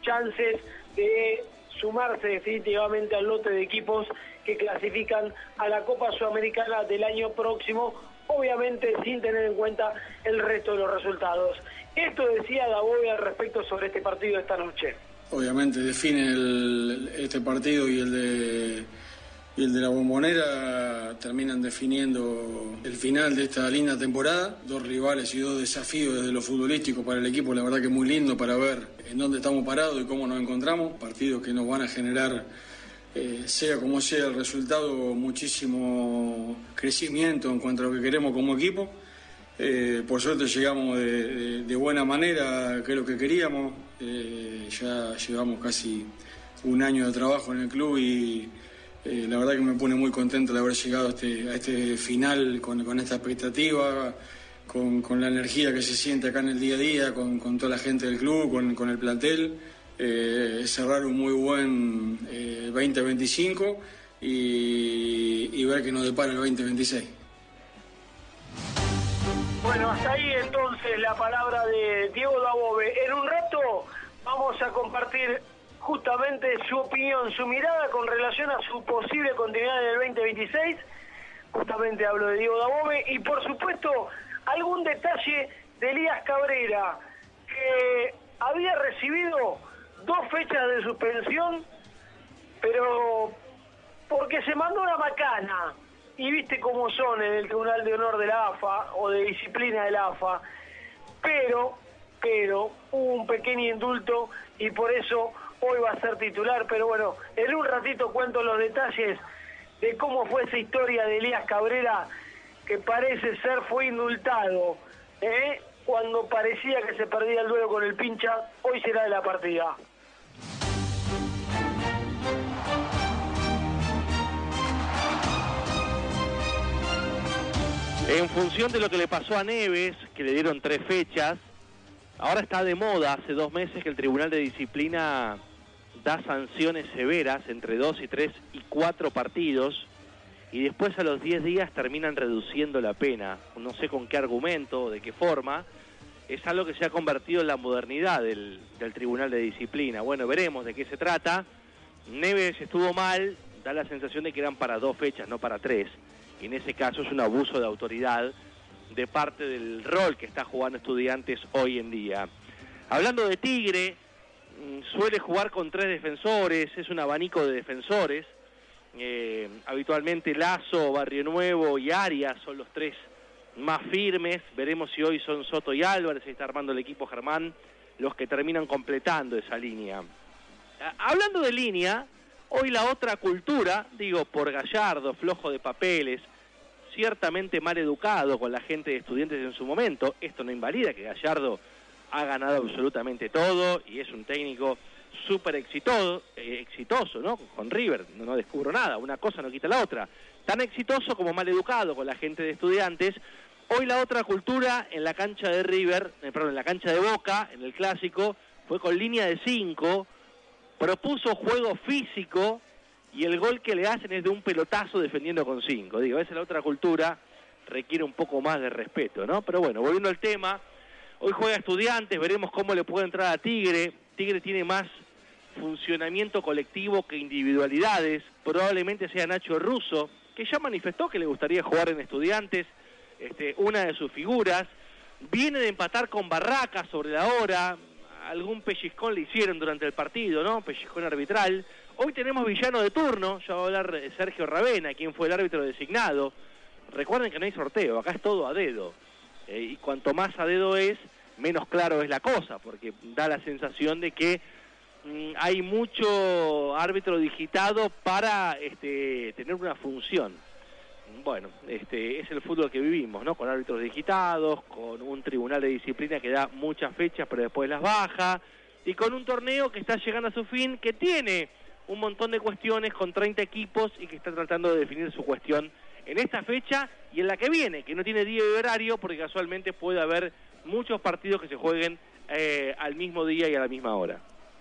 chances de sumarse definitivamente al lote de equipos que clasifican a la Copa Sudamericana del año próximo, obviamente sin tener en cuenta el resto de los resultados. Esto decía Dabove al respecto sobre este partido de esta noche. Obviamente define el, este partido y el de y el de la Bombonera terminan definiendo el final de esta linda temporada. Dos rivales y dos desafíos desde lo futbolístico para el equipo, la verdad que muy lindo para ver en dónde estamos parados y cómo nos encontramos. Partidos que nos van a generar, eh, sea como sea el resultado, muchísimo crecimiento en cuanto a lo que queremos como equipo. Eh, por suerte llegamos de, de, de buena manera, que es lo que queríamos. Eh, ya llevamos casi un año de trabajo en el club y eh, la verdad que me pone muy contento de haber llegado a este, a este final con, con esta expectativa, con, con la energía que se siente acá en el día a día, con, con toda la gente del club, con, con el plantel. Eh, cerrar un muy buen eh, veinte veinticinco y, y ver que nos depara el veinte veintiséis. Bueno, hasta ahí entonces la palabra de Diego Dabove. En un rato vamos a compartir justamente su opinión, su mirada con relación a su posible continuidad en el veinte veintiséis. Justamente hablo de Diego Dabove y por supuesto algún detalle de Elías Cabrera, que había recibido dos fechas de suspensión, pero porque se mandó una macana. Y viste cómo son en el Tribunal de Honor de la A F A o de Disciplina de la A F A, pero, pero hubo un pequeño indulto y por eso hoy va a ser titular. Pero bueno, en un ratito cuento los detalles de cómo fue esa historia de Elías Cabrera, que parece ser fue indultado, ¿eh? Cuando parecía que se perdía el duelo con el Pincha, hoy será de la partida. En función de lo que le pasó a Neves, que le dieron tres fechas, ahora está de moda, hace dos meses que el Tribunal de Disciplina da sanciones severas entre dos y tres y cuatro partidos y después a los diez días terminan reduciendo la pena. No sé con qué argumento o de qué forma. Es algo que se ha convertido en la modernidad del, del Tribunal de Disciplina. Bueno, veremos de qué se trata. Neves estuvo mal, da la sensación de que eran para dos fechas, no para tres. Y en ese caso es un abuso de autoridad de parte del rol que está jugando Estudiantes hoy en día. Hablando de Tigre, suele jugar con tres defensores, es un abanico de defensores. Eh, habitualmente Lazo, Barrio Nuevo y Arias son los tres más firmes. Veremos si hoy son Soto y Álvarez, se está armando el equipo Germán, los que terminan completando esa línea. Hablando de línea, hoy la otra cultura, digo, por Gallardo, flojo de papeles, ciertamente mal educado con la gente de Estudiantes en su momento. Esto no invalida que Gallardo ha ganado absolutamente todo y es un técnico súper exitoso, eh, exitoso, ¿no? Con River, no, no descubro nada, una cosa no quita la otra. Tan exitoso como mal educado con la gente de Estudiantes. Hoy la otra cultura en la cancha de River, eh, perdón, en la cancha de Boca, en el Clásico, fue con línea de cinco, propuso juego físico y el gol que le hacen es de un pelotazo defendiendo con cinco. Digo, esa es la otra cultura, requiere un poco más de respeto, ¿no? Pero bueno, volviendo al tema, hoy juega Estudiantes, veremos cómo le puede entrar a Tigre. Tigre tiene más funcionamiento colectivo que individualidades, probablemente sea Nacho Russo, que ya manifestó que le gustaría jugar en Estudiantes, este, una de sus figuras, viene de empatar con Barracas sobre la hora, algún pellizcón le hicieron durante el partido, ¿no? Pellizcón arbitral. Hoy tenemos villano de turno, ya va a hablar Sergio Ravena, quien fue el árbitro designado. Recuerden que no hay sorteo, acá es todo a dedo, eh, y cuanto más a dedo es, menos claro es la cosa, porque da la sensación de que mmm, hay mucho árbitro digitado para este, tener una función. Bueno, este es el fútbol que vivimos, ¿no? Con árbitros digitados, con un tribunal de disciplina que da muchas fechas pero después las baja, y con un torneo que está llegando a su fin, que tiene un montón de cuestiones con treinta equipos y que está tratando de definir su cuestión en esta fecha y en la que viene, que no tiene día y horario porque casualmente puede haber muchos partidos que se jueguen eh, al mismo día y a la misma hora.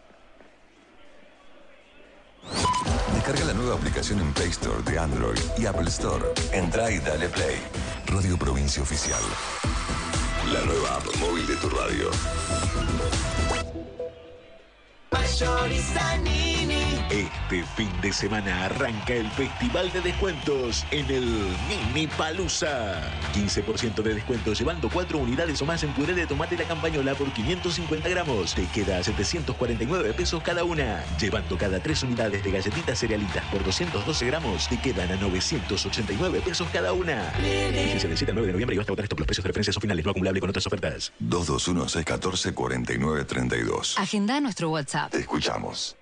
Descarga la nueva aplicación en Play Store de Android y Apple Store. Entra y dale play. Radio Provincia Oficial. La nueva app móvil de tu radio. Majori Zanini. Este fin de semana arranca el Festival de Descuentos en el Mini Palusa. quince por ciento de descuento llevando cuatro unidades o más en puré de tomate La Campañola por quinientos cincuenta gramos. Te queda a setecientos cuarenta y nueve pesos cada una. Llevando cada tres unidades de galletitas cerealitas por doscientos doce gramos, te quedan a novecientos ochenta y nueve pesos cada una. Vigencia del siete al nueve de noviembre y basta votar esto. Los precios de referencia son finales, no acumulable con otras ofertas. dos dos uno, seis uno cuatro, cuatro nueve tres dos. Agenda nuestro WhatsApp. Te escuchamos.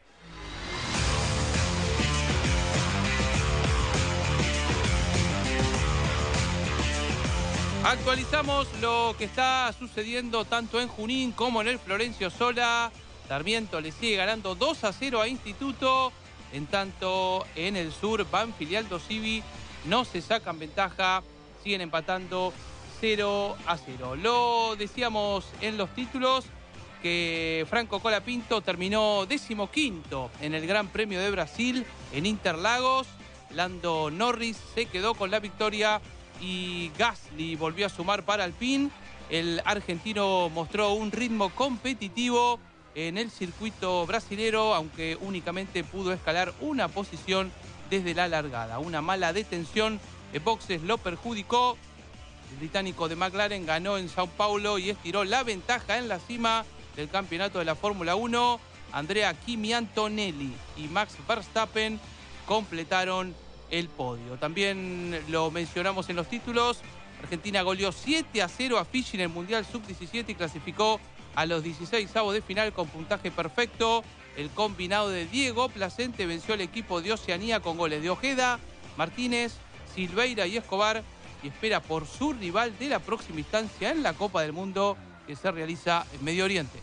Actualizamos lo que está sucediendo tanto en Junín como en el Florencio Sola. Sarmiento le sigue ganando dos a cero a Instituto. En tanto, en el sur, Banfield y Aldo Civi no se sacan ventaja. Siguen empatando cero a cero. Lo decíamos en los títulos que Franco Colapinto terminó decimoquinto en el Gran Premio de Brasil en Interlagos. Lando Norris se quedó con la victoria y Gasly volvió a sumar para Alpine. El argentino mostró un ritmo competitivo en el circuito brasilero, aunque únicamente pudo escalar una posición desde la largada. Una mala detención en boxes lo perjudicó. El británico de McLaren ganó en Sao Paulo y estiró la ventaja en la cima del campeonato de la Fórmula uno. Andrea Kimi Antonelli y Max Verstappen completaron el podio. También lo mencionamos en los títulos. Argentina goleó siete a cero a Fiji en el Mundial sub diecisiete y clasificó a los dieciseisavos de final con puntaje perfecto. El combinado de Diego Placente venció al equipo de Oceanía con goles de Ojeda, Martínez, Silveira y Escobar y espera por su rival de la próxima instancia en la Copa del Mundo que se realiza en Medio Oriente.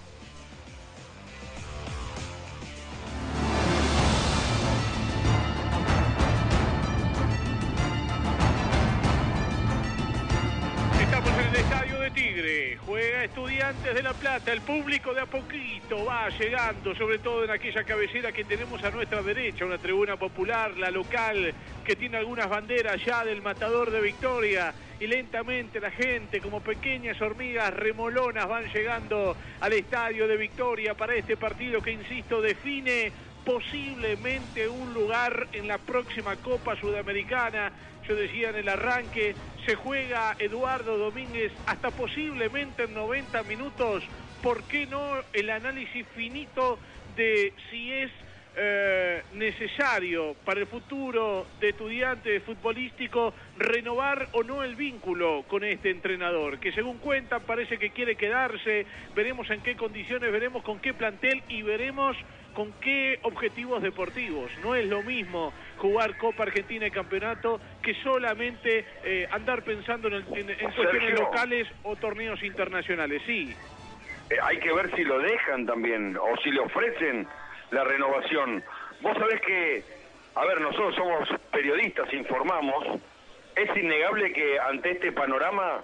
Estamos en el estadio de Tigre, juega Estudiantes de La Plata, el público de a poquito va llegando, sobre todo en aquella cabecera que tenemos a nuestra derecha, una tribuna popular, la local, que tiene algunas banderas ya del Matador de Victoria, y lentamente la gente, como pequeñas hormigas remolonas, van llegando al estadio de Victoria para este partido que, insisto, define posiblemente un lugar en la próxima Copa Sudamericana. Yo decía en el arranque, se juega Eduardo Domínguez hasta posiblemente en noventa minutos. ¿Por qué no el análisis finito de si es eh, necesario para el futuro de Estudiantes futbolístico renovar o no el vínculo con este entrenador? Que según cuentan parece que quiere quedarse. Veremos en qué condiciones, veremos con qué plantel y veremos con qué objetivos deportivos. No es lo mismo jugar Copa Argentina y Campeonato que solamente eh, andar pensando en, el, en, en cuestiones Sergio, locales o torneos internacionales. Sí. Eh, hay que ver si lo dejan también o si le ofrecen la renovación. Vos sabés que, a ver, nosotros somos periodistas, informamos. Es innegable que ante este panorama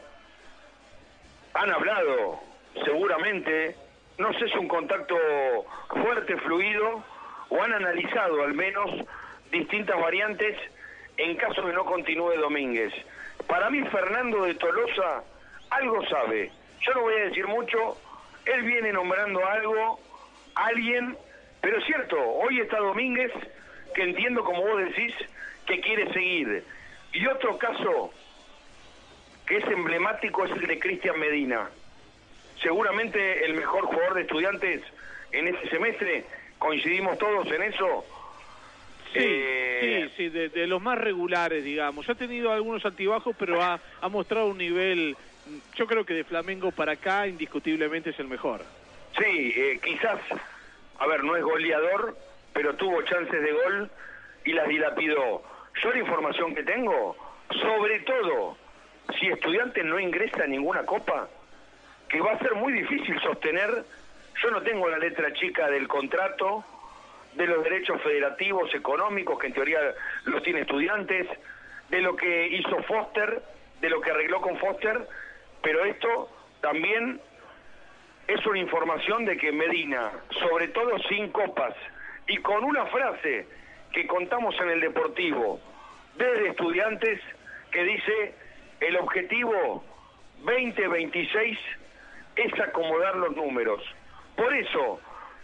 han hablado seguramente, no sé si un contacto fuerte, fluido, o han analizado al menos distintas variantes en caso de no continúe Domínguez. Para mí Fernando de Tolosa algo sabe. Yo no voy a decir mucho, él viene nombrando algo, alguien, pero es cierto, hoy está Domínguez, que entiendo como vos decís, que quiere seguir. Y otro caso que es emblemático es el de Cristian Medina. Seguramente el mejor jugador de Estudiantes en este semestre, coincidimos todos en eso. Sí, eh... sí, sí, de, de los más regulares, digamos. Ha tenido algunos altibajos, pero ha, ha mostrado un nivel, yo creo que de Flamengo para acá, indiscutiblemente es el mejor. Sí, eh, quizás, a ver, no es goleador, pero tuvo chances de gol y las dilapidó. Yo la información que tengo, sobre todo, si Estudiantes no ingresa a ninguna copa, que va a ser muy difícil sostener. Yo no tengo la letra chica del contrato, de los derechos federativos económicos, que en teoría los tiene Estudiantes, de lo que hizo Foster, de lo que arregló con Foster, pero esto también es una información de que Medina, sobre todo sin copas, y con una frase que contamos en el Deportivo, desde Estudiantes, que dice, el objetivo veinte veintiséis es acomodar los números. Por eso,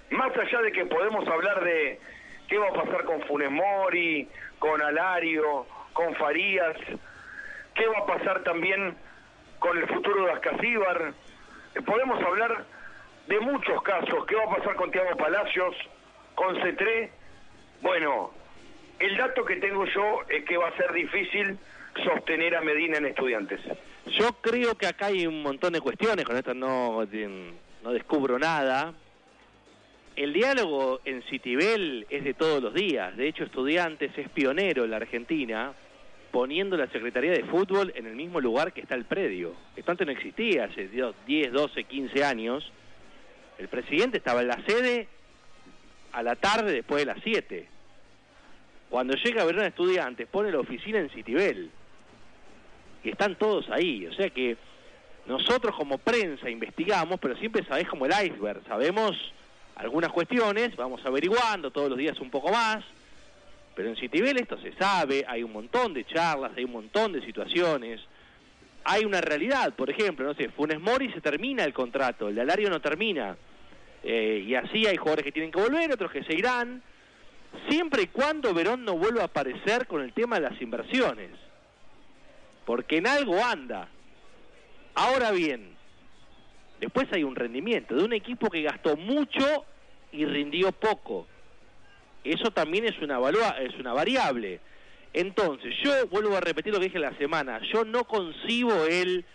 más allá de que podemos hablar de qué va a pasar con Funes Mori, con Alario, con Farías, qué va a pasar también con el futuro de Ascasíbar, eh, podemos hablar de muchos casos, qué va a pasar con Thiago Palacios, con Cetré. Bueno, el dato que tengo yo es que va a ser difícil sostener a Medina en Estudiantes. Yo creo que acá hay un montón de cuestiones, con esto no, no descubro nada. El diálogo en Citibel es de todos los días. De hecho, Estudiantes es pionero en la Argentina, poniendo la Secretaría de Fútbol en el mismo lugar que está el predio. Esto antes no existía, hace diez, doce, quince años. El presidente estaba en la sede a la tarde después de las siete. Cuando llega a Verón Estudiantes, pone la oficina en Citibel. Y están todos ahí. O sea que nosotros como prensa investigamos, pero siempre sabés como el iceberg. Sabemos algunas cuestiones, vamos averiguando todos los días un poco más, pero en Citibel esto se sabe, hay un montón de charlas, hay un montón de situaciones, hay una realidad, por ejemplo, no sé, Funes Mori se termina el contrato, el de Alario no termina, eh, y así hay jugadores que tienen que volver, otros que se irán, siempre y cuando Verón no vuelva a aparecer con el tema de las inversiones, porque en algo anda. Ahora bien, después hay un rendimiento de un equipo que gastó mucho y rindió poco. Eso también es una, valua, es una variable. Entonces, yo vuelvo a repetir lo que dije la semana. Yo no concibo el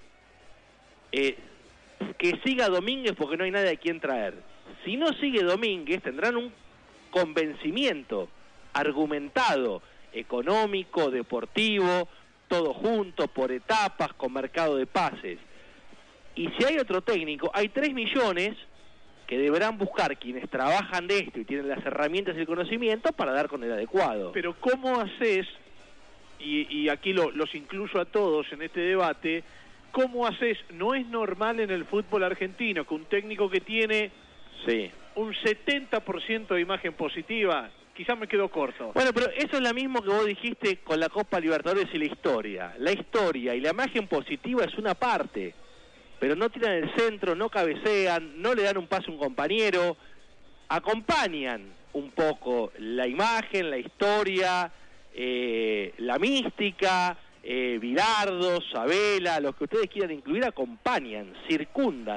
eh, que siga Domínguez porque no hay nadie a quien traer. Si no sigue Domínguez, tendrán un convencimiento argumentado, económico, deportivo, todo junto, por etapas, con mercado de pases. Y si hay otro técnico, hay tres millones que deberán buscar quienes trabajan de esto y tienen las herramientas y el conocimiento para dar con el adecuado. Pero ¿cómo haces, y, y aquí lo, los incluyo a todos en este debate, cómo haces, no es normal en el fútbol argentino que un técnico que tiene sí. un setenta por ciento de imagen positiva, quizás me quedo corto. Bueno, pero eso es lo mismo que vos dijiste con la Copa Libertadores y la historia. La historia y la imagen positiva es una parte, pero no tiran el centro, no cabecean, no le dan un pase a un compañero, acompañan un poco la imagen, la historia, eh, la mística, eh, Bilardo, Sabela, los que ustedes quieran incluir, acompañan, circundan.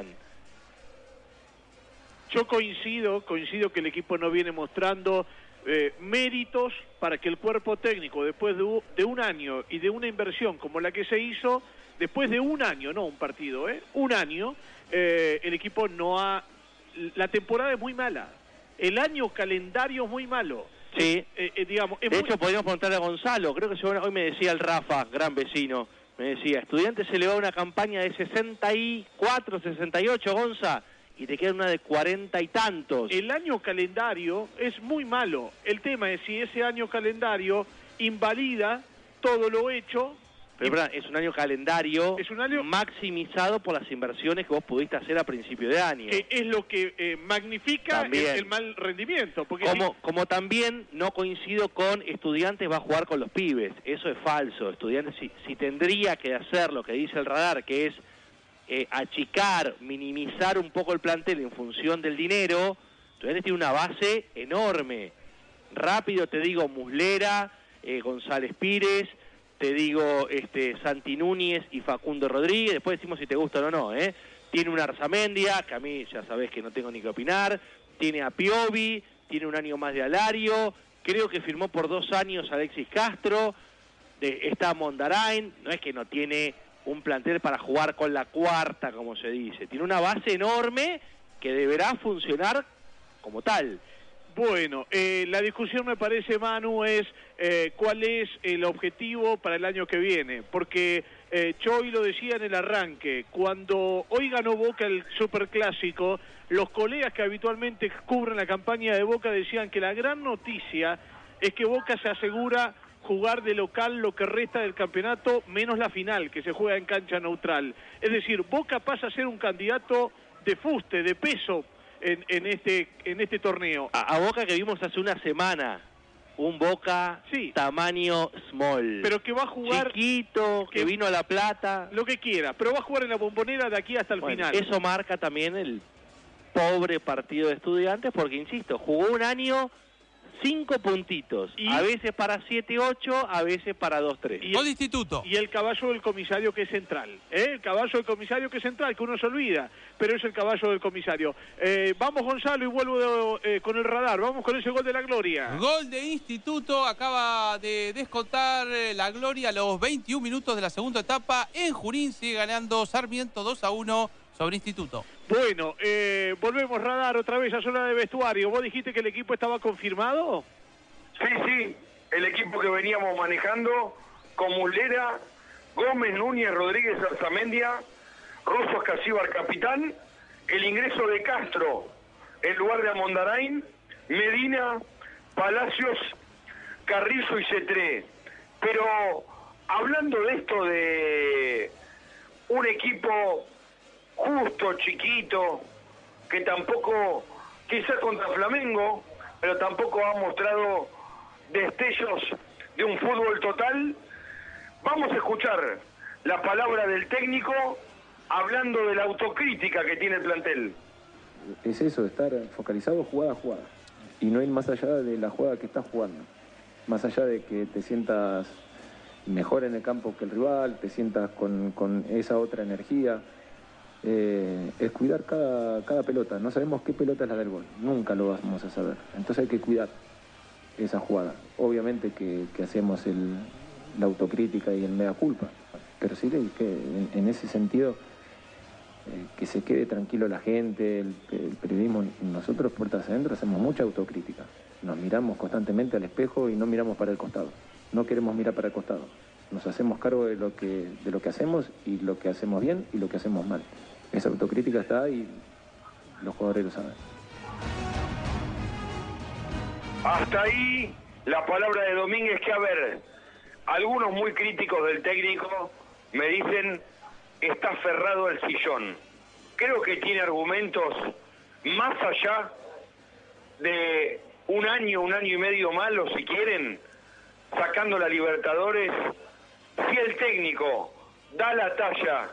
Yo coincido, coincido que el equipo no viene mostrando eh, méritos para que el cuerpo técnico, después de, de un año y de una inversión como la que se hizo, después de un año, no un partido, ¿eh? Un año, eh, el equipo no ha... La temporada es muy mala. El año calendario es muy malo. Sí. Eh, eh, digamos, es de muy... hecho, podríamos preguntarle a Gonzalo. Creo que hoy me decía el Rafa, gran vecino, me decía, Estudiantes se le va una campaña de sesenta y cuatro, sesenta y ocho, Gonza, y te queda una de cuarenta y tantos. El año calendario es muy malo. El tema es si ese año calendario invalida todo lo hecho. Pero verdad, es un año calendario es un año maximizado por las inversiones que vos pudiste hacer a principio de año. Que es lo que eh, magnifica el, el mal rendimiento. Porque como, si... como también no coincido con Estudiantes va a jugar con los pibes. Eso es falso. Estudiantes, si, si tendría que hacer lo que dice el radar, que es eh, achicar, minimizar un poco el plantel en función del dinero, Estudiantes tiene una base enorme. Rápido te digo, Muslera, eh, González Pires, te digo este Santi Núñez y Facundo Rodríguez, después decimos si te gustan o no, ¿eh? Tiene una Arzamendia, que a mí ya sabés que no tengo ni que opinar, tiene a Piovi, tiene un año más de Alario, creo que firmó por dos años Alexis Castro, de, está Mondarain, no es que no tiene un plantel para jugar con la cuarta, como se dice, tiene una base enorme que deberá funcionar como tal. Bueno, eh, la discusión me parece, Manu, es eh, cuál es el objetivo para el año que viene, porque eh, yo hoy lo decía en el arranque, cuando hoy ganó Boca el Superclásico, los colegas que habitualmente cubren la campaña de Boca decían que la gran noticia es que Boca se asegura jugar de local lo que resta del campeonato, menos la final, que se juega en cancha neutral. Es decir, Boca pasa a ser un candidato de fuste, de peso, En, en este en este torneo. A, a Boca que vimos hace una semana, un Boca sí. tamaño small. Pero que va a jugar... Chiquito, que, que vino a La Plata. Lo que quiera, pero va a jugar en la Bombonera de aquí hasta el bueno, final. Eso marca también el pobre partido de Estudiantes, porque insisto, jugó un año cinco puntitos, y, a veces para siete ocho, a veces para dos tres. Y el instituto. Y el caballo del comisario que es central, ¿eh? El caballo del comisario que es central, que uno se olvida, pero es el caballo del comisario. Eh, vamos, Gonzalo, y vuelvo de, eh, con el radar, vamos con ese gol de la Gloria. Gol de Instituto, acaba de descontar la Gloria a los veintiún minutos de la segunda etapa. En Junín sigue ganando Sarmiento dos a uno sobre Instituto. Bueno, eh, volvemos radar otra vez a zona de vestuario. ¿Vos dijiste que el equipo estaba confirmado? Sí, sí, el equipo que veníamos manejando con Mulera, Gómez, Núñez, Rodríguez, Arzamendia, Rosso, Casíbar, capitán, el ingreso de Castro en lugar de Amondarain, Medina, Palacios, Carrizo y Cetré. Pero hablando de esto de un equipo justo, chiquito, que tampoco, quizás contra Flamengo, pero tampoco ha mostrado destellos de un fútbol total. Vamos a escuchar la palabra del técnico hablando de la autocrítica que tiene el plantel. Es eso, estar focalizado jugada a jugada y no ir más allá de la jugada que estás jugando. Más allá de que te sientas mejor en el campo que el rival, te sientas con, con esa otra energía. Eh, es cuidar cada, cada pelota. No sabemos qué pelota es la del gol, nunca lo vamos a saber. Entonces hay que cuidar esa jugada. Obviamente que, que hacemos el, la autocrítica y el mea culpa, pero sí que en, en ese sentido eh, que se quede tranquilo la gente, el, el periodismo. Nosotros puertas adentro hacemos mucha autocrítica, nos miramos constantemente al espejo y no miramos para el costado, no queremos mirar para el costado, nos hacemos cargo de lo que, de lo que hacemos y lo que hacemos bien y lo que hacemos mal. Esa autocrítica está y los jugadores lo saben. Hasta ahí la palabra de Domínguez, que a ver, algunos muy críticos del técnico me dicen está aferrado al sillón. Creo que tiene argumentos más allá de un año, un año y medio malo, si quieren, sacando la Libertadores. Si el técnico da la talla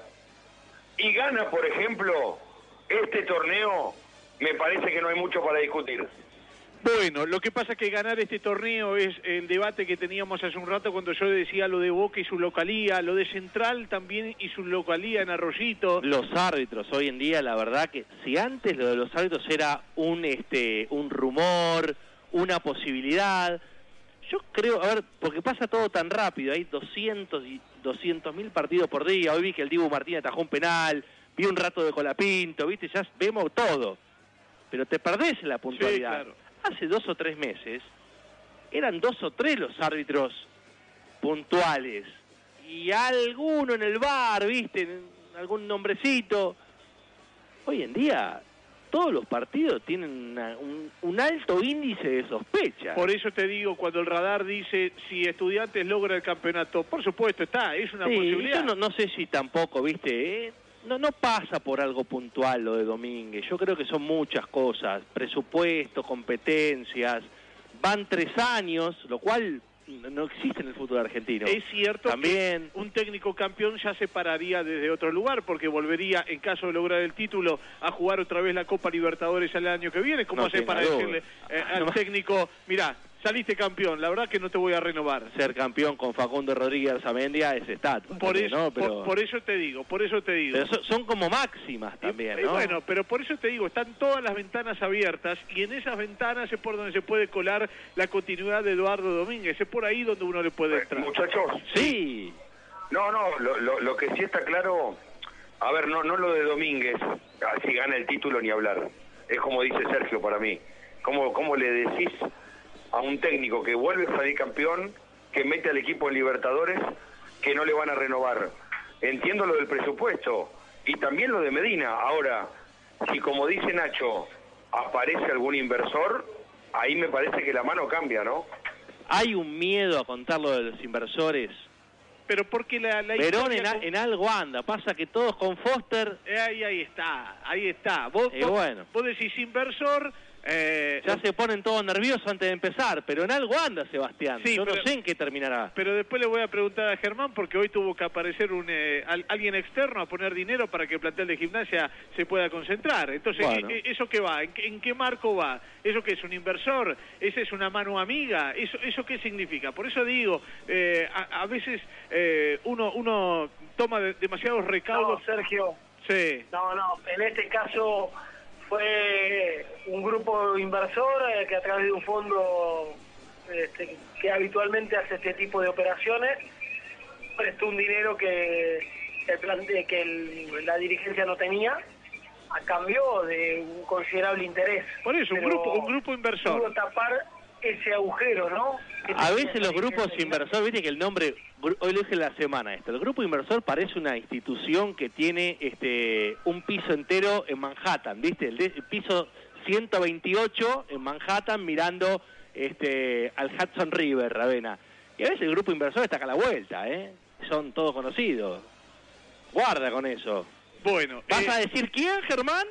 y gana, por ejemplo, este torneo, me parece que no hay mucho para discutir. Bueno, lo que pasa es que ganar este torneo es el debate que teníamos hace un rato cuando yo decía lo de Boca y su localía, lo de Central también y su localía en Arroyito. Los árbitros hoy en día, la verdad que si antes lo de los árbitros era un este un rumor, una posibilidad, yo creo, a ver, porque pasa todo tan rápido, hay doscientos mil partidos por día. Hoy vi que el Dibu Martínez atajó un penal, vi un rato de Colapinto, viste, ya vemos todo, pero te perdés en la puntualidad. Sí, claro. Hace dos o tres meses eran dos o tres los árbitros puntuales y alguno en el bar, viste, algún nombrecito. Hoy en día todos los partidos tienen una, un, un alto índice de sospecha. Por eso te digo, cuando el radar dice si Estudiantes logra el campeonato, por supuesto está, es una sí, posibilidad. Yo no, no sé si tampoco, viste, ¿eh? No, no pasa por algo puntual lo de Domínguez. Yo creo que son muchas cosas. Presupuesto, competencias. Van tres años, lo cual no existe en el fútbol argentino. Es cierto también que un técnico campeón ya se pararía desde otro lugar, porque volvería, en caso de lograr el título, a jugar otra vez la Copa Libertadores el año que viene. ¿Cómo no hace para duda. decirle eh, al no. técnico, mirá, saliste campeón, la verdad que no te voy a renovar? Ser campeón con Facundo Rodríguez Arzamendia es estatus. Por eso, ¿no? pero, por, por eso te digo, por eso te digo. Pero son, son como máximas también, y, ¿no? Y bueno, pero por eso te digo, están todas las ventanas abiertas y en esas ventanas es por donde se puede colar la continuidad de Eduardo Domínguez. Es por ahí donde uno le puede entrar. Muchachos, sí. No, no, lo, lo, lo que sí está claro, a ver, no, no lo de Domínguez, si gana el título ni hablar. Es como dice Sergio para mí. ¿Cómo, cómo le decís a un técnico que vuelve a salir campeón, que mete al equipo en Libertadores, que no le van a renovar? Entiendo lo del presupuesto y también lo de Medina. Ahora, si como dice Nacho, aparece algún inversor, ahí me parece que la mano cambia, ¿no? Hay un miedo a contar lo de los inversores. Pero porque la, la Verón en, con... en algo anda, pasa que todos con Foster... Eh, ahí, ahí está, ahí está. Vos, eh, vos, bueno. vos decís inversor, Eh, ya se ponen todos nerviosos antes de empezar, pero en algo anda Sebastián. Sí, Yo pero, no sé en qué terminará. Pero después le voy a preguntar a Germán, porque hoy tuvo que aparecer un eh, al, alguien externo a poner dinero para que el plantel de Gimnasia se pueda concentrar. Entonces, Bueno. ¿eso qué va? ¿En qué, en qué marco va? ¿Eso qué es un inversor? ¿Esa es una mano amiga? ¿Eso, eso qué significa? Por eso digo, eh, a, a veces eh, uno, uno toma de, demasiados recaudos. No, Sergio. Sí. No, no, en este caso fue un grupo inversor eh, que a través de un fondo este, que habitualmente hace este tipo de operaciones prestó un dinero que el plan de, que el, la dirigencia no tenía a cambio de un considerable interés. Por eso, un Pero grupo, un grupo inversor. pudo tapar ese agujero, ¿no? A veces los grupos inversores, viste que el nombre, hoy lo dije la semana esto, el grupo inversor parece una institución que tiene este un piso entero en Manhattan, viste, el, de, el piso ciento veintiocho en Manhattan mirando este al Hudson River, Ravena. Y a veces el grupo inversor está acá a la vuelta, ¿eh? Son todos conocidos. Guarda con eso. Bueno. ¿Vas eh... a decir quién, Germán?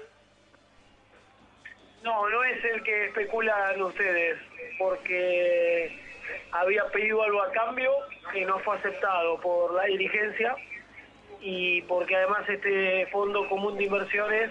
No, no es el que especulan ustedes, porque había pedido algo a cambio que no fue aceptado por la dirigencia y porque además este Fondo Común de Inversiones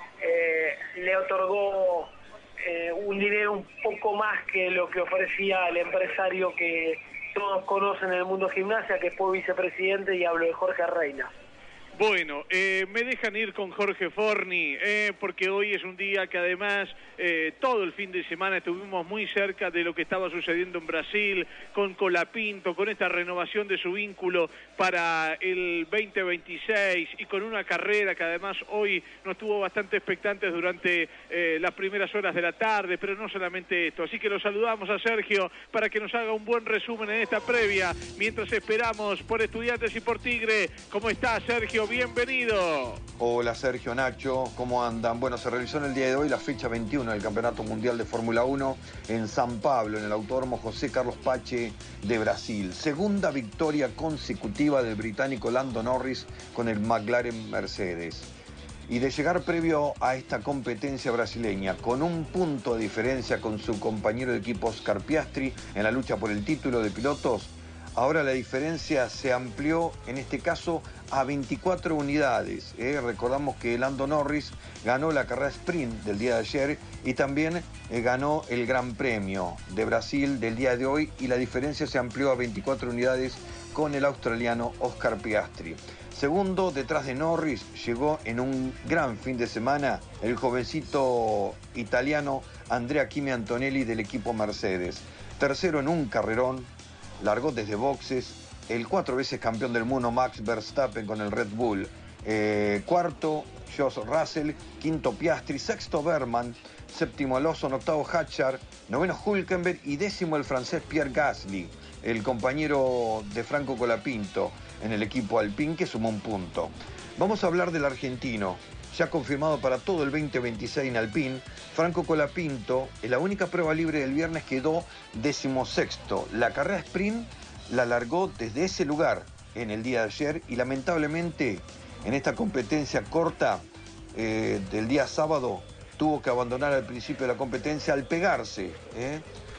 eh, le otorgó eh, un dinero un poco más que lo que ofrecía el empresario que todos conocen en el mundo gimnasia, que fue vicepresidente, y hablo de Jorge Reina. Bueno, eh, me dejan ir con Jorge Forni, eh, porque hoy es un día que además eh, todo el fin de semana estuvimos muy cerca de lo que estaba sucediendo en Brasil, con Colapinto, con esta renovación de su vínculo para el veinte veintiséis y con una carrera que además hoy nos tuvo bastante expectantes durante eh, las primeras horas de la tarde, pero no solamente esto. Así que lo saludamos a Sergio para que nos haga un buen resumen en esta previa, mientras esperamos por Estudiantes y por Tigre. ¿Cómo está, Sergio? Bienvenido. Hola Sergio, Nacho, ¿cómo andan? Bueno, se realizó en el día de hoy la fecha veintiuno del Campeonato Mundial de Fórmula uno en San Pablo, en el Autódromo José Carlos Pache de Brasil. Segunda victoria consecutiva del británico Lando Norris con el McLaren Mercedes. Y de llegar previo a esta competencia brasileña con un punto de diferencia con su compañero de equipo Oscar Piastri en la lucha por el título de pilotos, ahora la diferencia se amplió, en este caso, a veinticuatro unidades. ¿eh? Recordamos que Lando Norris ganó la carrera sprint del día de ayer y también eh, ganó el Gran Premio de Brasil del día de hoy, y la diferencia se amplió a veinticuatro unidades con el australiano Oscar Piastri. Segundo, detrás de Norris, llegó en un gran fin de semana el jovencito italiano Andrea Kimi Antonelli del equipo Mercedes. Tercero en un carrerón, largó desde boxes el cuatro veces campeón del mundo Max Verstappen con el Red Bull. Eh, cuarto, George Russell. Quinto, Piastri. Sexto, Berman. Séptimo, Lawson. Octavo, Hatchard. Noveno, Hülkenberg. Y décimo, el francés Pierre Gasly, el compañero de Franco Colapinto en el equipo Alpine, que sumó un punto. Vamos a hablar del argentino, ya confirmado para todo el veinte veintiséis en Alpine. Franco Colapinto, en la única prueba libre del viernes, quedó decimosexto. La carrera sprint la largó desde ese lugar en el día de ayer y lamentablemente en esta competencia corta eh, del día sábado tuvo que abandonar al principio de la competencia al pegarse eh,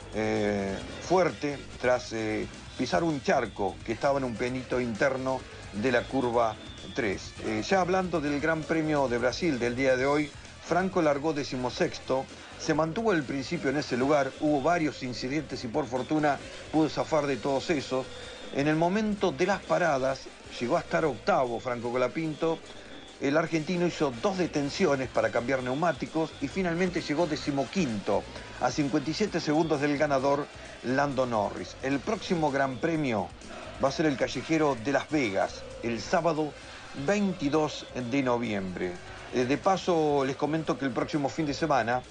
eh, fuerte tras eh, pisar un charco que estaba en un penito interno de la curva tres. Eh, ya hablando del Gran Premio de Brasil del día de hoy, Franco largó decimosexto, se mantuvo al principio en ese lugar, hubo varios incidentes y por fortuna pudo zafar de todos esos. En el momento de las paradas llegó a estar octavo Franco Colapinto, el argentino hizo dos detenciones para cambiar neumáticos y finalmente llegó decimoquinto, a cincuenta y siete segundos del ganador Lando Norris. El próximo Gran Premio va a ser el Callejero de Las Vegas, el sábado veintidós de noviembre. Eh, de paso, les comento que el próximo fin de semana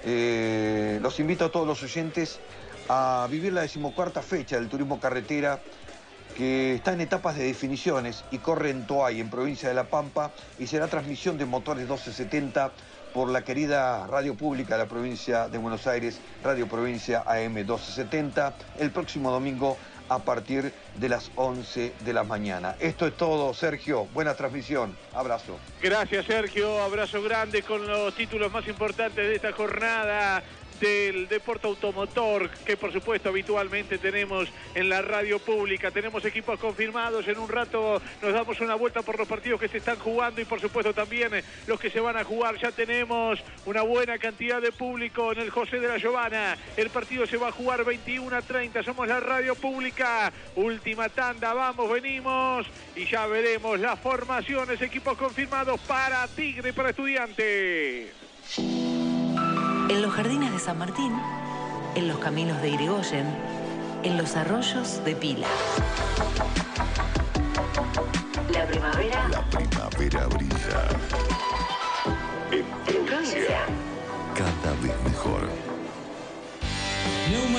eh, los invito a todos los oyentes a vivir la decimocuarta fecha del turismo carretera, que está en etapas de definiciones y corre en Toay, en provincia de La Pampa, y será transmisión de motores doce setenta por la querida radio pública de la provincia de Buenos Aires, Radio Provincia A M doce setenta, el próximo domingo a partir de las once de la mañana. Esto es todo, Sergio. Buena transmisión. Abrazo. Gracias, Sergio. Abrazo grande con los títulos más importantes de esta jornada del deporte automotor, que por supuesto habitualmente tenemos en la radio pública. Tenemos equipos confirmados. En un rato nos damos una vuelta por los partidos que se están jugando y por supuesto también los que se van a jugar. Ya tenemos una buena cantidad de público en el José de la Giovana. El partido se va a jugar veintiuno a treinta. Somos la radio pública. Última tanda, vamos, venimos y ya veremos las formaciones, equipos confirmados para Tigre y para Estudiantes. En los jardines de San Martín, en los caminos de Irigoyen, en los arroyos de Pila. La primavera. La primavera brilla. En provincia. Cada vez mejor.